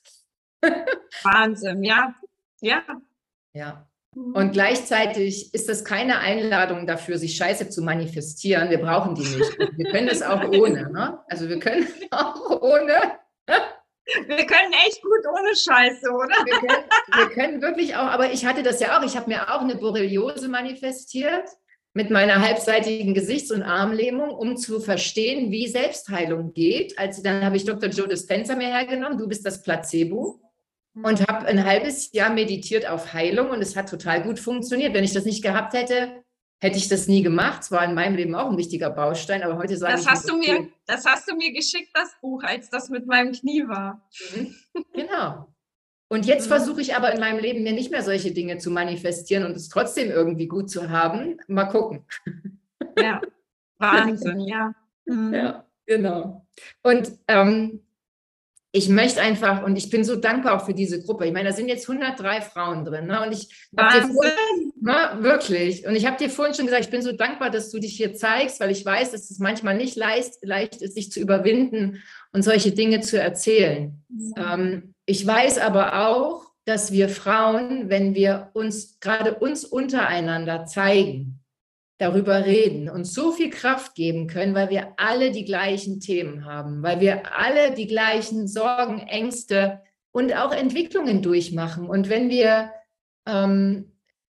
Wahnsinn, ja. Ja. Ja. Und gleichzeitig ist das keine Einladung dafür, sich Scheiße zu manifestieren. Wir brauchen die nicht. Wir können das auch ohne. Ne? Also wir können auch ohne. Wir können echt gut ohne Scheiße, oder? Wir können, wir können wirklich auch, aber ich hatte das ja auch, ich habe mir auch eine Borreliose manifestiert mit meiner halbseitigen Gesichts- und Armlähmung, um zu verstehen, wie Selbstheilung geht. Also dann habe ich Doktor Joe Dispenza mir hergenommen, du bist das Placebo, und habe ein halbes Jahr meditiert auf Heilung und es hat total gut funktioniert. Wenn ich das nicht gehabt hätte, hätte ich das nie gemacht. Es war in meinem Leben auch ein wichtiger Baustein, aber heute sage das ich... Hast du mir, das hast du mir geschickt, das Buch, als das mit meinem Knie war. Mhm. Genau. Und jetzt mhm. versuche ich aber in meinem Leben mir nicht mehr solche Dinge zu manifestieren und es trotzdem irgendwie gut zu haben. Mal gucken. Ja, Wahnsinn, ja. Mhm. Ja, genau. Und ähm, ich möchte einfach, und ich bin so dankbar auch für diese Gruppe. Ich meine, da sind jetzt hundertdrei Frauen drin. Ne? Und ich Wahnsinn. Vorhin, na, wirklich. Und ich habe dir vorhin schon gesagt, ich bin so dankbar, dass du dich hier zeigst, weil ich weiß, dass es manchmal nicht leicht, leicht ist, sich zu überwinden und solche Dinge zu erzählen. Mhm. Ähm, ich weiß aber auch, dass wir Frauen, wenn wir uns, gerade uns untereinander zeigen, darüber reden, uns so viel Kraft geben können, weil wir alle die gleichen Themen haben, weil wir alle die gleichen Sorgen, Ängste und auch Entwicklungen durchmachen. Und wenn wir, ähm,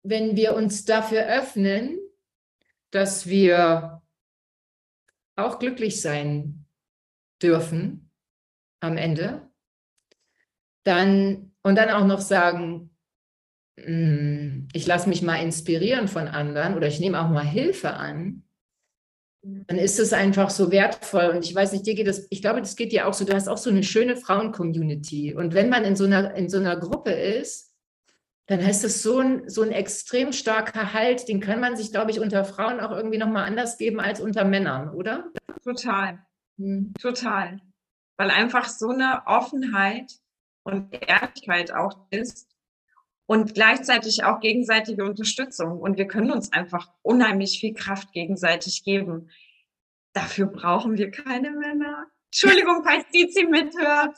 wenn wir uns dafür öffnen, dass wir auch glücklich sein dürfen am Ende, dann und dann auch noch sagen, ich lasse mich mal inspirieren von anderen oder ich nehme auch mal Hilfe an, dann ist es einfach so wertvoll. Und ich weiß nicht, dir geht das, ich glaube, das geht dir auch so, du hast auch so eine schöne Frauen-Community. Und wenn man in so einer, in so einer Gruppe ist, dann heißt das so ein, so ein extrem starker Halt, den kann man sich, glaube ich, unter Frauen auch irgendwie nochmal anders geben als unter Männern, oder? Total, Hm. total. Weil einfach so eine Offenheit und Ehrlichkeit auch ist und gleichzeitig auch gegenseitige Unterstützung. Und wir können uns einfach unheimlich viel Kraft gegenseitig geben. Dafür brauchen wir keine Männer. Entschuldigung, falls Dizi mithört.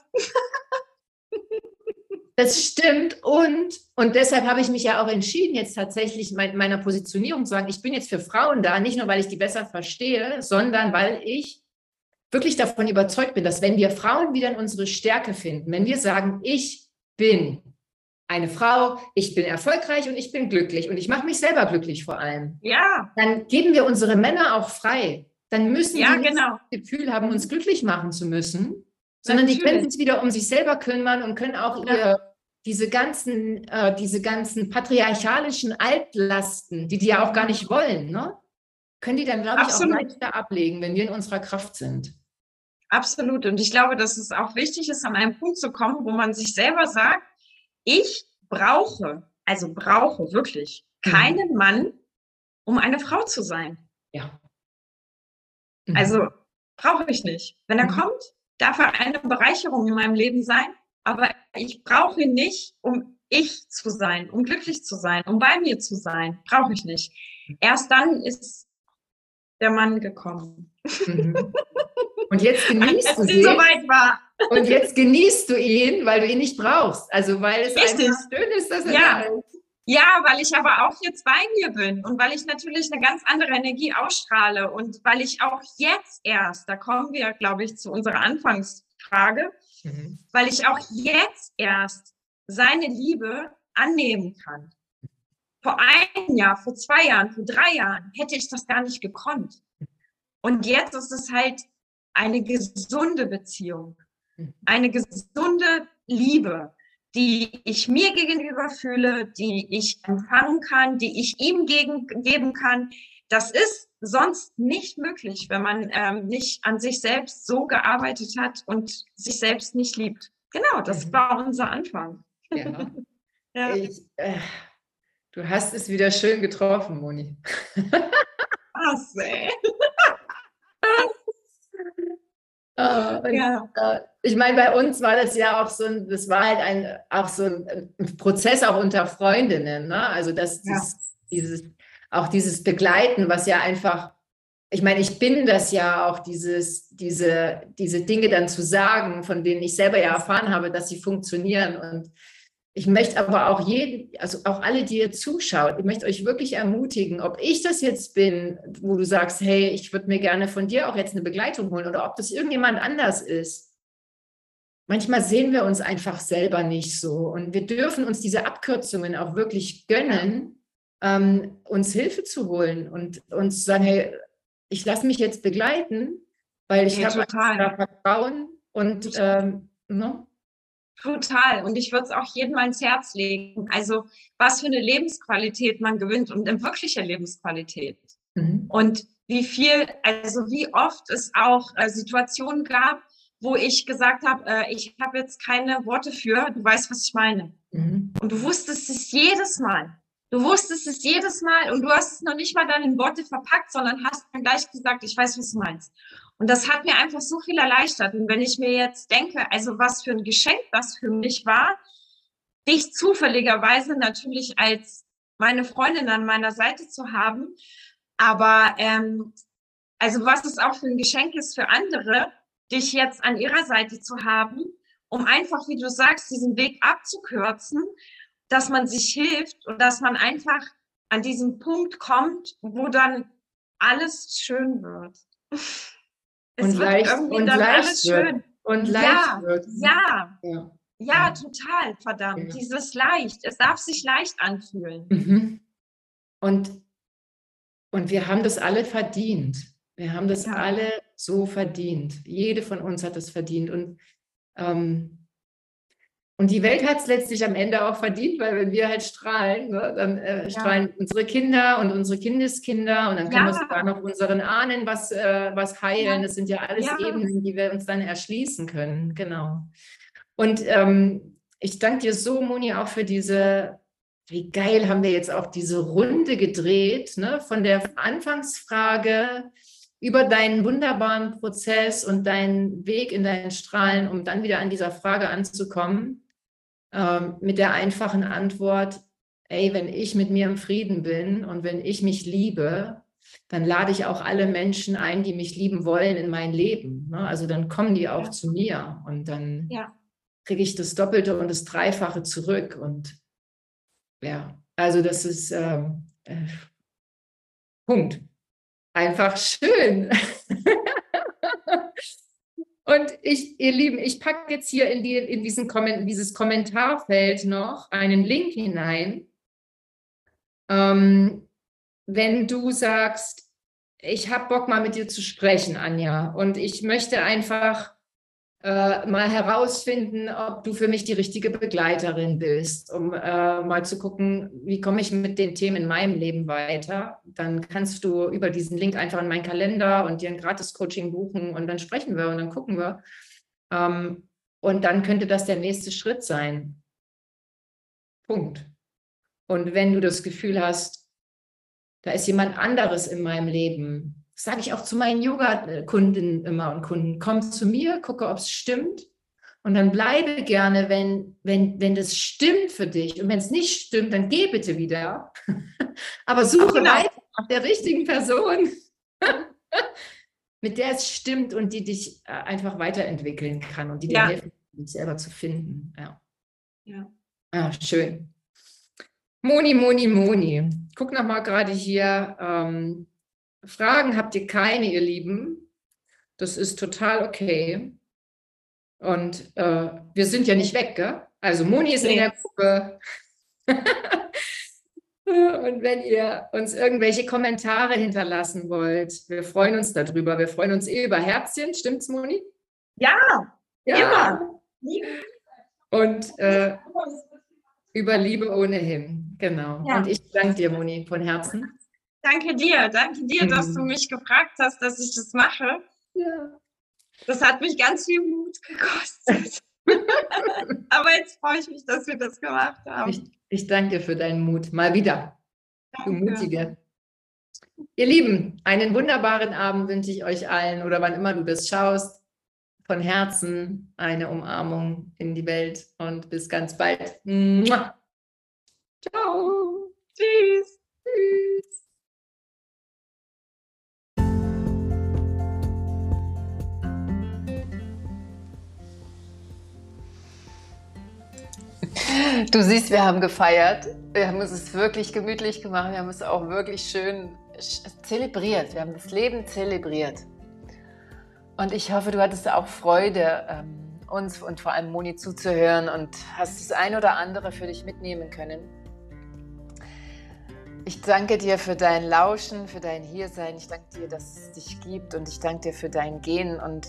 Das stimmt und, und deshalb habe ich mich ja auch entschieden, jetzt tatsächlich mein, meiner Positionierung zu sagen, ich bin jetzt für Frauen da, nicht nur, weil ich die besser verstehe, sondern weil ich wirklich davon überzeugt bin, dass wenn wir Frauen wieder in unsere Stärke finden, wenn wir sagen, ich bin eine Frau, ich bin erfolgreich und ich bin glücklich und ich mache mich selber glücklich vor allem, ja, dann geben wir unsere Männer auch frei. Dann müssen ja, die nicht genau. das Gefühl haben, uns glücklich machen zu müssen, sondern Natürlich. die können sich wieder um sich selber kümmern und können auch Ja. ihr, diese ganzen, äh, diese ganzen patriarchalischen Altlasten, die die ja auch gar nicht wollen, ne? Können die dann, glaube ich, auch Absolut. leichter ablegen, wenn wir in unserer Kraft sind. Absolut. Und ich glaube, dass es auch wichtig ist, an einen Punkt zu kommen, wo man sich selber sagt, ich brauche, also brauche wirklich keinen Mhm. Mann, um eine Frau zu sein. Ja. Mhm. Also brauche ich nicht. Wenn er Mhm. kommt, darf er eine Bereicherung in meinem Leben sein, aber ich brauche ihn nicht, um ich zu sein, um glücklich zu sein, um bei mir zu sein. Brauche ich nicht. Erst dann ist der Mann gekommen. Mhm. Und jetzt genießt du Als ihn. sie soweit war. Und jetzt genießt du ihn, weil du ihn nicht brauchst. Also weil es Richtig. einfach schön ist, dass er Ja. da ist. Ja, weil ich aber auch jetzt bei mir bin und weil ich natürlich eine ganz andere Energie ausstrahle und weil ich auch jetzt erst, da kommen wir, glaube ich, zu unserer Anfangsfrage, mhm. weil ich auch jetzt erst seine Liebe annehmen kann. Vor einem Jahr, vor zwei Jahren, vor drei Jahren hätte ich das gar nicht gekonnt. Und jetzt ist es halt eine gesunde Beziehung, eine gesunde Liebe, die ich mir gegenüber fühle, die ich empfangen kann, die ich ihm gegen, geben kann. Das ist sonst nicht möglich, wenn man ähm, nicht an sich selbst so gearbeitet hat und sich selbst nicht liebt. Genau, das mhm. war unser Anfang. Ja. Ja. Ich, äh, du hast es wieder schön getroffen, Moni. Was, ey? Oh, ja. Ich meine, bei uns war das ja auch so ein, das war halt ein, auch so ein, ein Prozess auch unter Freundinnen, ne? Also das, ja. das, dieses, auch dieses Begleiten, was ja einfach, ich meine, ich bin das ja auch, dieses, diese, diese Dinge dann zu sagen, von denen ich selber ja erfahren habe, dass sie funktionieren. Und ich möchte aber auch jeden, also auch alle, die ihr zuschaut, ich möchte euch wirklich ermutigen, ob ich das jetzt bin, wo du sagst, hey, ich würde mir gerne von dir auch jetzt eine Begleitung holen oder ob das irgendjemand anders ist. Manchmal sehen wir uns einfach selber nicht so und wir dürfen uns diese Abkürzungen auch wirklich gönnen, ähm, uns Hilfe zu holen und uns sagen, hey, ich lasse mich jetzt begleiten, weil ich ja, habe da Vertrauen und ähm, ne? Total. Und ich würde es auch jedem ans Herz legen. Also was für eine Lebensqualität man gewinnt und eine wirkliche Lebensqualität. Mhm. Und wie viel, also wie oft es auch äh, Situationen gab, wo ich gesagt habe, äh, ich habe jetzt keine Worte für, du weißt, was ich meine. Mhm. Und du wusstest es jedes Mal. Du wusstest es jedes Mal und du hast es noch nicht mal dann in Worte verpackt, sondern hast dann gleich gesagt, ich weiß, was du meinst. Und das hat mir einfach so viel erleichtert. Und wenn ich mir jetzt denke, also was für ein Geschenk das für mich war, dich zufälligerweise natürlich als meine Freundin an meiner Seite zu haben, aber ähm, also was es auch für ein Geschenk ist für andere, dich jetzt an ihrer Seite zu haben, um einfach, wie du sagst, diesen Weg abzukürzen, dass man sich hilft und dass man einfach an diesen Punkt kommt, wo dann alles schön wird. Es und wird leicht, irgendwie und dann leicht alles wird. Schön. Und leicht ja, wird. Ja, ja, ja, total, verdammt. Ja. Dieses leicht, es darf sich leicht anfühlen. Mhm. Und, und wir haben das alle verdient. Wir haben das Ja. alle so verdient. Jede von uns hat das verdient. Und, ähm, und die Welt hat es letztlich am Ende auch verdient, weil wenn wir halt strahlen, ne, dann äh, strahlen Ja. unsere Kinder und unsere Kindeskinder und dann können wir sogar Ja. noch unseren Ahnen was, äh, was heilen. Ja. Das sind ja alles Ja. Ebenen, die wir uns dann erschließen können. Genau. Und ähm, ich danke dir so, Moni, auch für diese, wie geil haben wir jetzt auch diese Runde gedreht, ne? Von der Anfangsfrage über deinen wunderbaren Prozess und deinen Weg in deinen Strahlen, um dann wieder an dieser Frage anzukommen, ähm, mit der einfachen Antwort, ey, wenn ich mit mir im Frieden bin und wenn ich mich liebe, dann lade ich auch alle Menschen ein, die mich lieben wollen, in mein Leben. Ne? Also dann kommen die auch Ja. zu mir und dann Ja. kriege ich das Doppelte und das Dreifache zurück. Und ja, also das ist ähm, äh, Punkt. Einfach schön. Und ich, ihr Lieben, ich packe jetzt hier in, die, in, diesen Komment, in dieses Kommentarfeld noch einen Link hinein. Ähm, wenn du sagst, ich habe Bock mal mit dir zu sprechen, Anja, und ich möchte einfach äh, mal herausfinden, ob du für mich die richtige Begleiterin bist, um äh, mal zu gucken, wie komme ich mit den Themen in meinem Leben weiter. Dann kannst du über diesen Link einfach in meinen Kalender und dir ein Gratis-Coaching buchen und dann sprechen wir und dann gucken wir. Ähm, und dann könnte das der nächste Schritt sein. Punkt. Und wenn du das Gefühl hast, da ist jemand anderes in meinem Leben, das sage ich auch zu meinen Yoga-Kundinnen immer und Kunden, komm zu mir, gucke, ob es stimmt. Und dann bleibe gerne, wenn, wenn, wenn das stimmt für dich. Und wenn es nicht stimmt, dann geh bitte wieder. Aber suche Genau. weiter nach der richtigen Person, mit der es stimmt und die dich äh, einfach weiterentwickeln kann und die dir Ja. helfen, dich selber zu finden. Ja. Ja. Ah, schön. Moni, Moni, Moni. Guck noch mal gerade hier. Ähm, Fragen habt ihr keine, ihr Lieben. Das ist total okay. Und äh, wir sind ja nicht weg, gell? Also Moni ist in Nee. der Gruppe. Und wenn ihr uns irgendwelche Kommentare hinterlassen wollt, wir freuen uns darüber. Wir freuen uns eh über Herzchen. Stimmt's, Moni? Ja, Ja. immer. Und äh, über Liebe ohnehin. Genau. Ja. Und ich danke dir, Moni, von Herzen. Danke dir, danke dir, dass du Mhm. mich gefragt hast, dass ich das mache. Ja. Das hat mich ganz viel Mut gekostet. Aber jetzt freue ich mich, dass wir das gemacht haben. Ich, ich danke dir für deinen Mut. Mal wieder. Du Danke. Mutige. Ihr Lieben, einen wunderbaren Abend wünsche ich euch allen oder wann immer du das schaust. Von Herzen eine Umarmung in die Welt und bis ganz bald. Mua. Ciao. Tschüss. Tschüss. Du siehst, wir haben gefeiert. Wir haben es wirklich gemütlich gemacht. Wir haben es auch wirklich schön zelebriert. Wir haben das Leben zelebriert. Und ich hoffe, du hattest auch Freude, ähm, uns und vor allem Moni zuzuhören und hast das ein oder andere für dich mitnehmen können. Ich danke dir für dein Lauschen, für dein Hiersein. Ich danke dir, dass es dich gibt und ich danke dir für dein Gehen. Und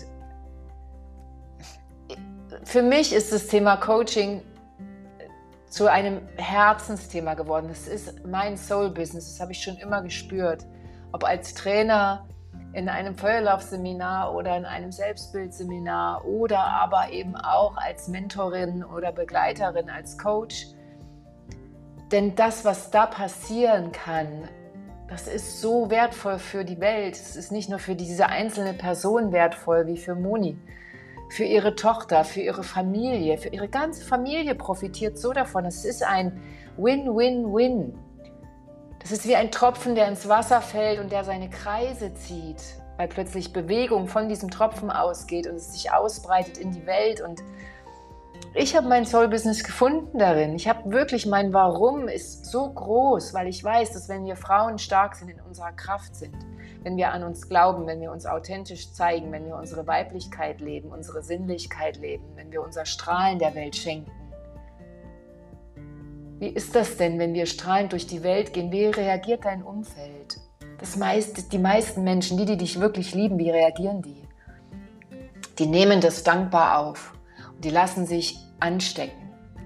für mich ist das Thema Coaching zu einem Herzensthema geworden. Das ist mein Soul-Business, das habe ich schon immer gespürt. Ob als Trainer in einem Feuerlaufseminar oder in einem Selbstbildseminar oder aber eben auch als Mentorin oder Begleiterin, als Coach. Denn das, was da passieren kann, das ist so wertvoll für die Welt. Es ist nicht nur für diese einzelne Person wertvoll, wie für Moni. Für ihre Tochter, für ihre Familie, für ihre ganze Familie profitiert so davon. Es ist ein Win-Win-Win. Das ist wie ein Tropfen, der ins Wasser fällt und der seine Kreise zieht, weil plötzlich Bewegung von diesem Tropfen ausgeht und es sich ausbreitet in die Welt. Und ich habe mein Soul-Business gefunden darin. Ich habe wirklich, mein Warum ist so groß, weil ich weiß, dass wenn wir Frauen stark sind, in unserer Kraft sind, wenn wir an uns glauben, wenn wir uns authentisch zeigen, wenn wir unsere Weiblichkeit leben, unsere Sinnlichkeit leben, wenn wir unser Strahlen der Welt schenken, Wie ist das denn, wenn wir strahlend durch die Welt gehen? Wie reagiert dein Umfeld? Das meiste, die meisten Menschen, die, die dich wirklich lieben, wie reagieren die? Die nehmen das dankbar auf und die lassen sich anstecken.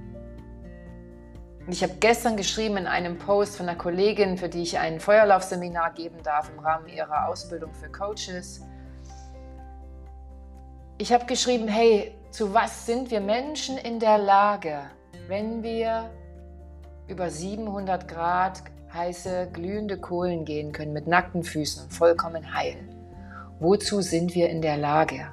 Und ich habe gestern geschrieben in einem Post von einer Kollegin, für die ich ein Feuerlaufseminar geben darf im Rahmen ihrer Ausbildung für Coaches. Ich habe geschrieben, hey, zu was sind wir Menschen in der Lage, wenn wir über siebenhundert Grad heiße, glühende Kohlen gehen können, mit nackten Füßen und vollkommen heil? Wozu sind wir in der Lage?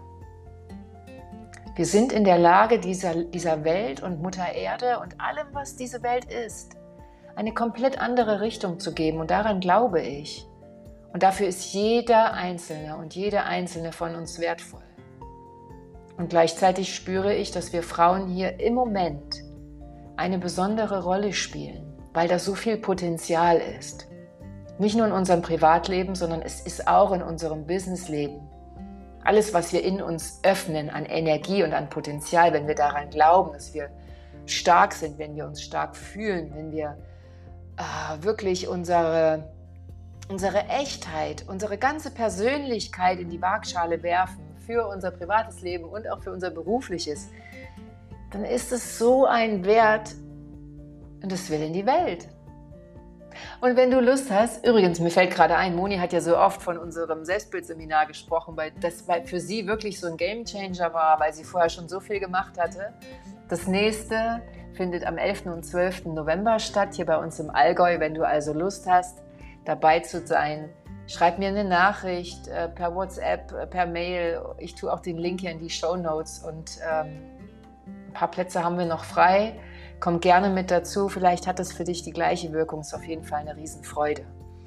Wir sind in der Lage, dieser, dieser Welt und Mutter Erde und allem, was diese Welt ist, eine komplett andere Richtung zu geben. Und daran glaube ich. Und dafür ist jeder Einzelne und jede Einzelne von uns wertvoll. Und gleichzeitig spüre ich, dass wir Frauen hier im Moment eine besondere Rolle spielen, weil da so viel Potenzial ist. Nicht nur in unserem Privatleben, sondern es ist auch in unserem Businessleben. Alles, was wir in uns öffnen an Energie und an Potenzial, wenn wir daran glauben, dass wir stark sind, wenn wir uns stark fühlen, wenn wir äh, wirklich unsere, unsere Echtheit, unsere ganze Persönlichkeit in die Waagschale werfen, für unser privates Leben und auch für unser berufliches, dann ist es so ein Wert und das will in die Welt. Und wenn du Lust hast, übrigens, mir fällt gerade ein, Moni hat ja so oft von unserem Selbstbildseminar gesprochen, weil das für sie wirklich so ein Gamechanger war, weil sie vorher schon so viel gemacht hatte. Das nächste findet am elften und zwölften November statt, hier bei uns im Allgäu. Wenn du also Lust hast, dabei zu sein, schreib mir eine Nachricht äh, per WhatsApp, äh, per Mail. Ich tue auch den Link hier in die Shownotes und ähm, ein paar Plätze haben wir noch frei. Komm gerne mit dazu, vielleicht hat es für dich die gleiche Wirkung, ist auf jeden Fall eine Riesenfreude.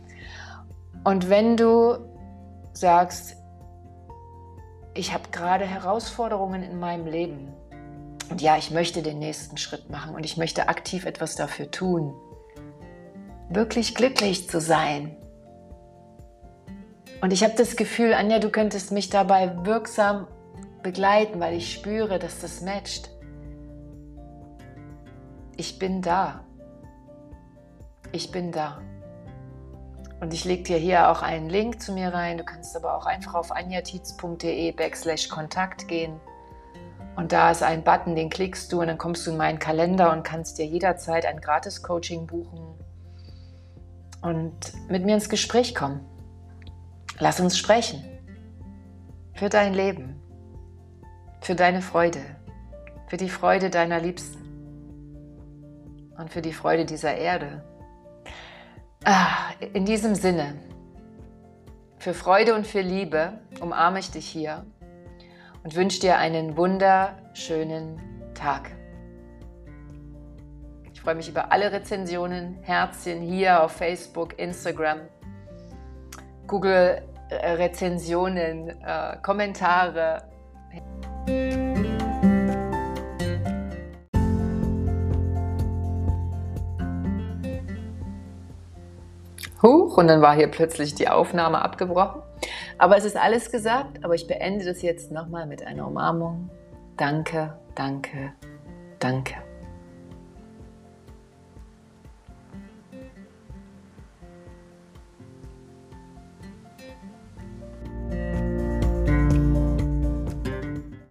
Und wenn du sagst, ich habe gerade Herausforderungen in meinem Leben und ja, ich möchte den nächsten Schritt machen und ich möchte aktiv etwas dafür tun, wirklich glücklich zu sein. Und ich habe das Gefühl, Anja, du könntest mich dabei wirksam begleiten, weil ich spüre, dass das matcht. Ich bin da. Ich bin da. Und ich lege dir hier auch einen Link zu mir rein. Du kannst aber auch einfach auf anjatietz.de backslash Kontakt gehen. Und da ist ein Button, den klickst du und dann kommst du in meinen Kalender und kannst dir jederzeit ein Gratis-Coaching buchen und mit mir ins Gespräch kommen. Lass uns sprechen. Für dein Leben. Für deine Freude. Für die Freude deiner Liebsten. Und für die Freude dieser Erde. Ah, in diesem Sinne, für Freude und für Liebe umarme ich dich hier und wünsche dir einen wunderschönen Tag. Ich freue mich über alle Rezensionen, Herzchen hier auf Facebook, Instagram, Google-Rezensionen, äh, Kommentare. Huch, und dann war hier plötzlich die Aufnahme abgebrochen. Aber es ist alles gesagt, aber ich beende das jetzt nochmal mit einer Umarmung. Danke, danke, danke.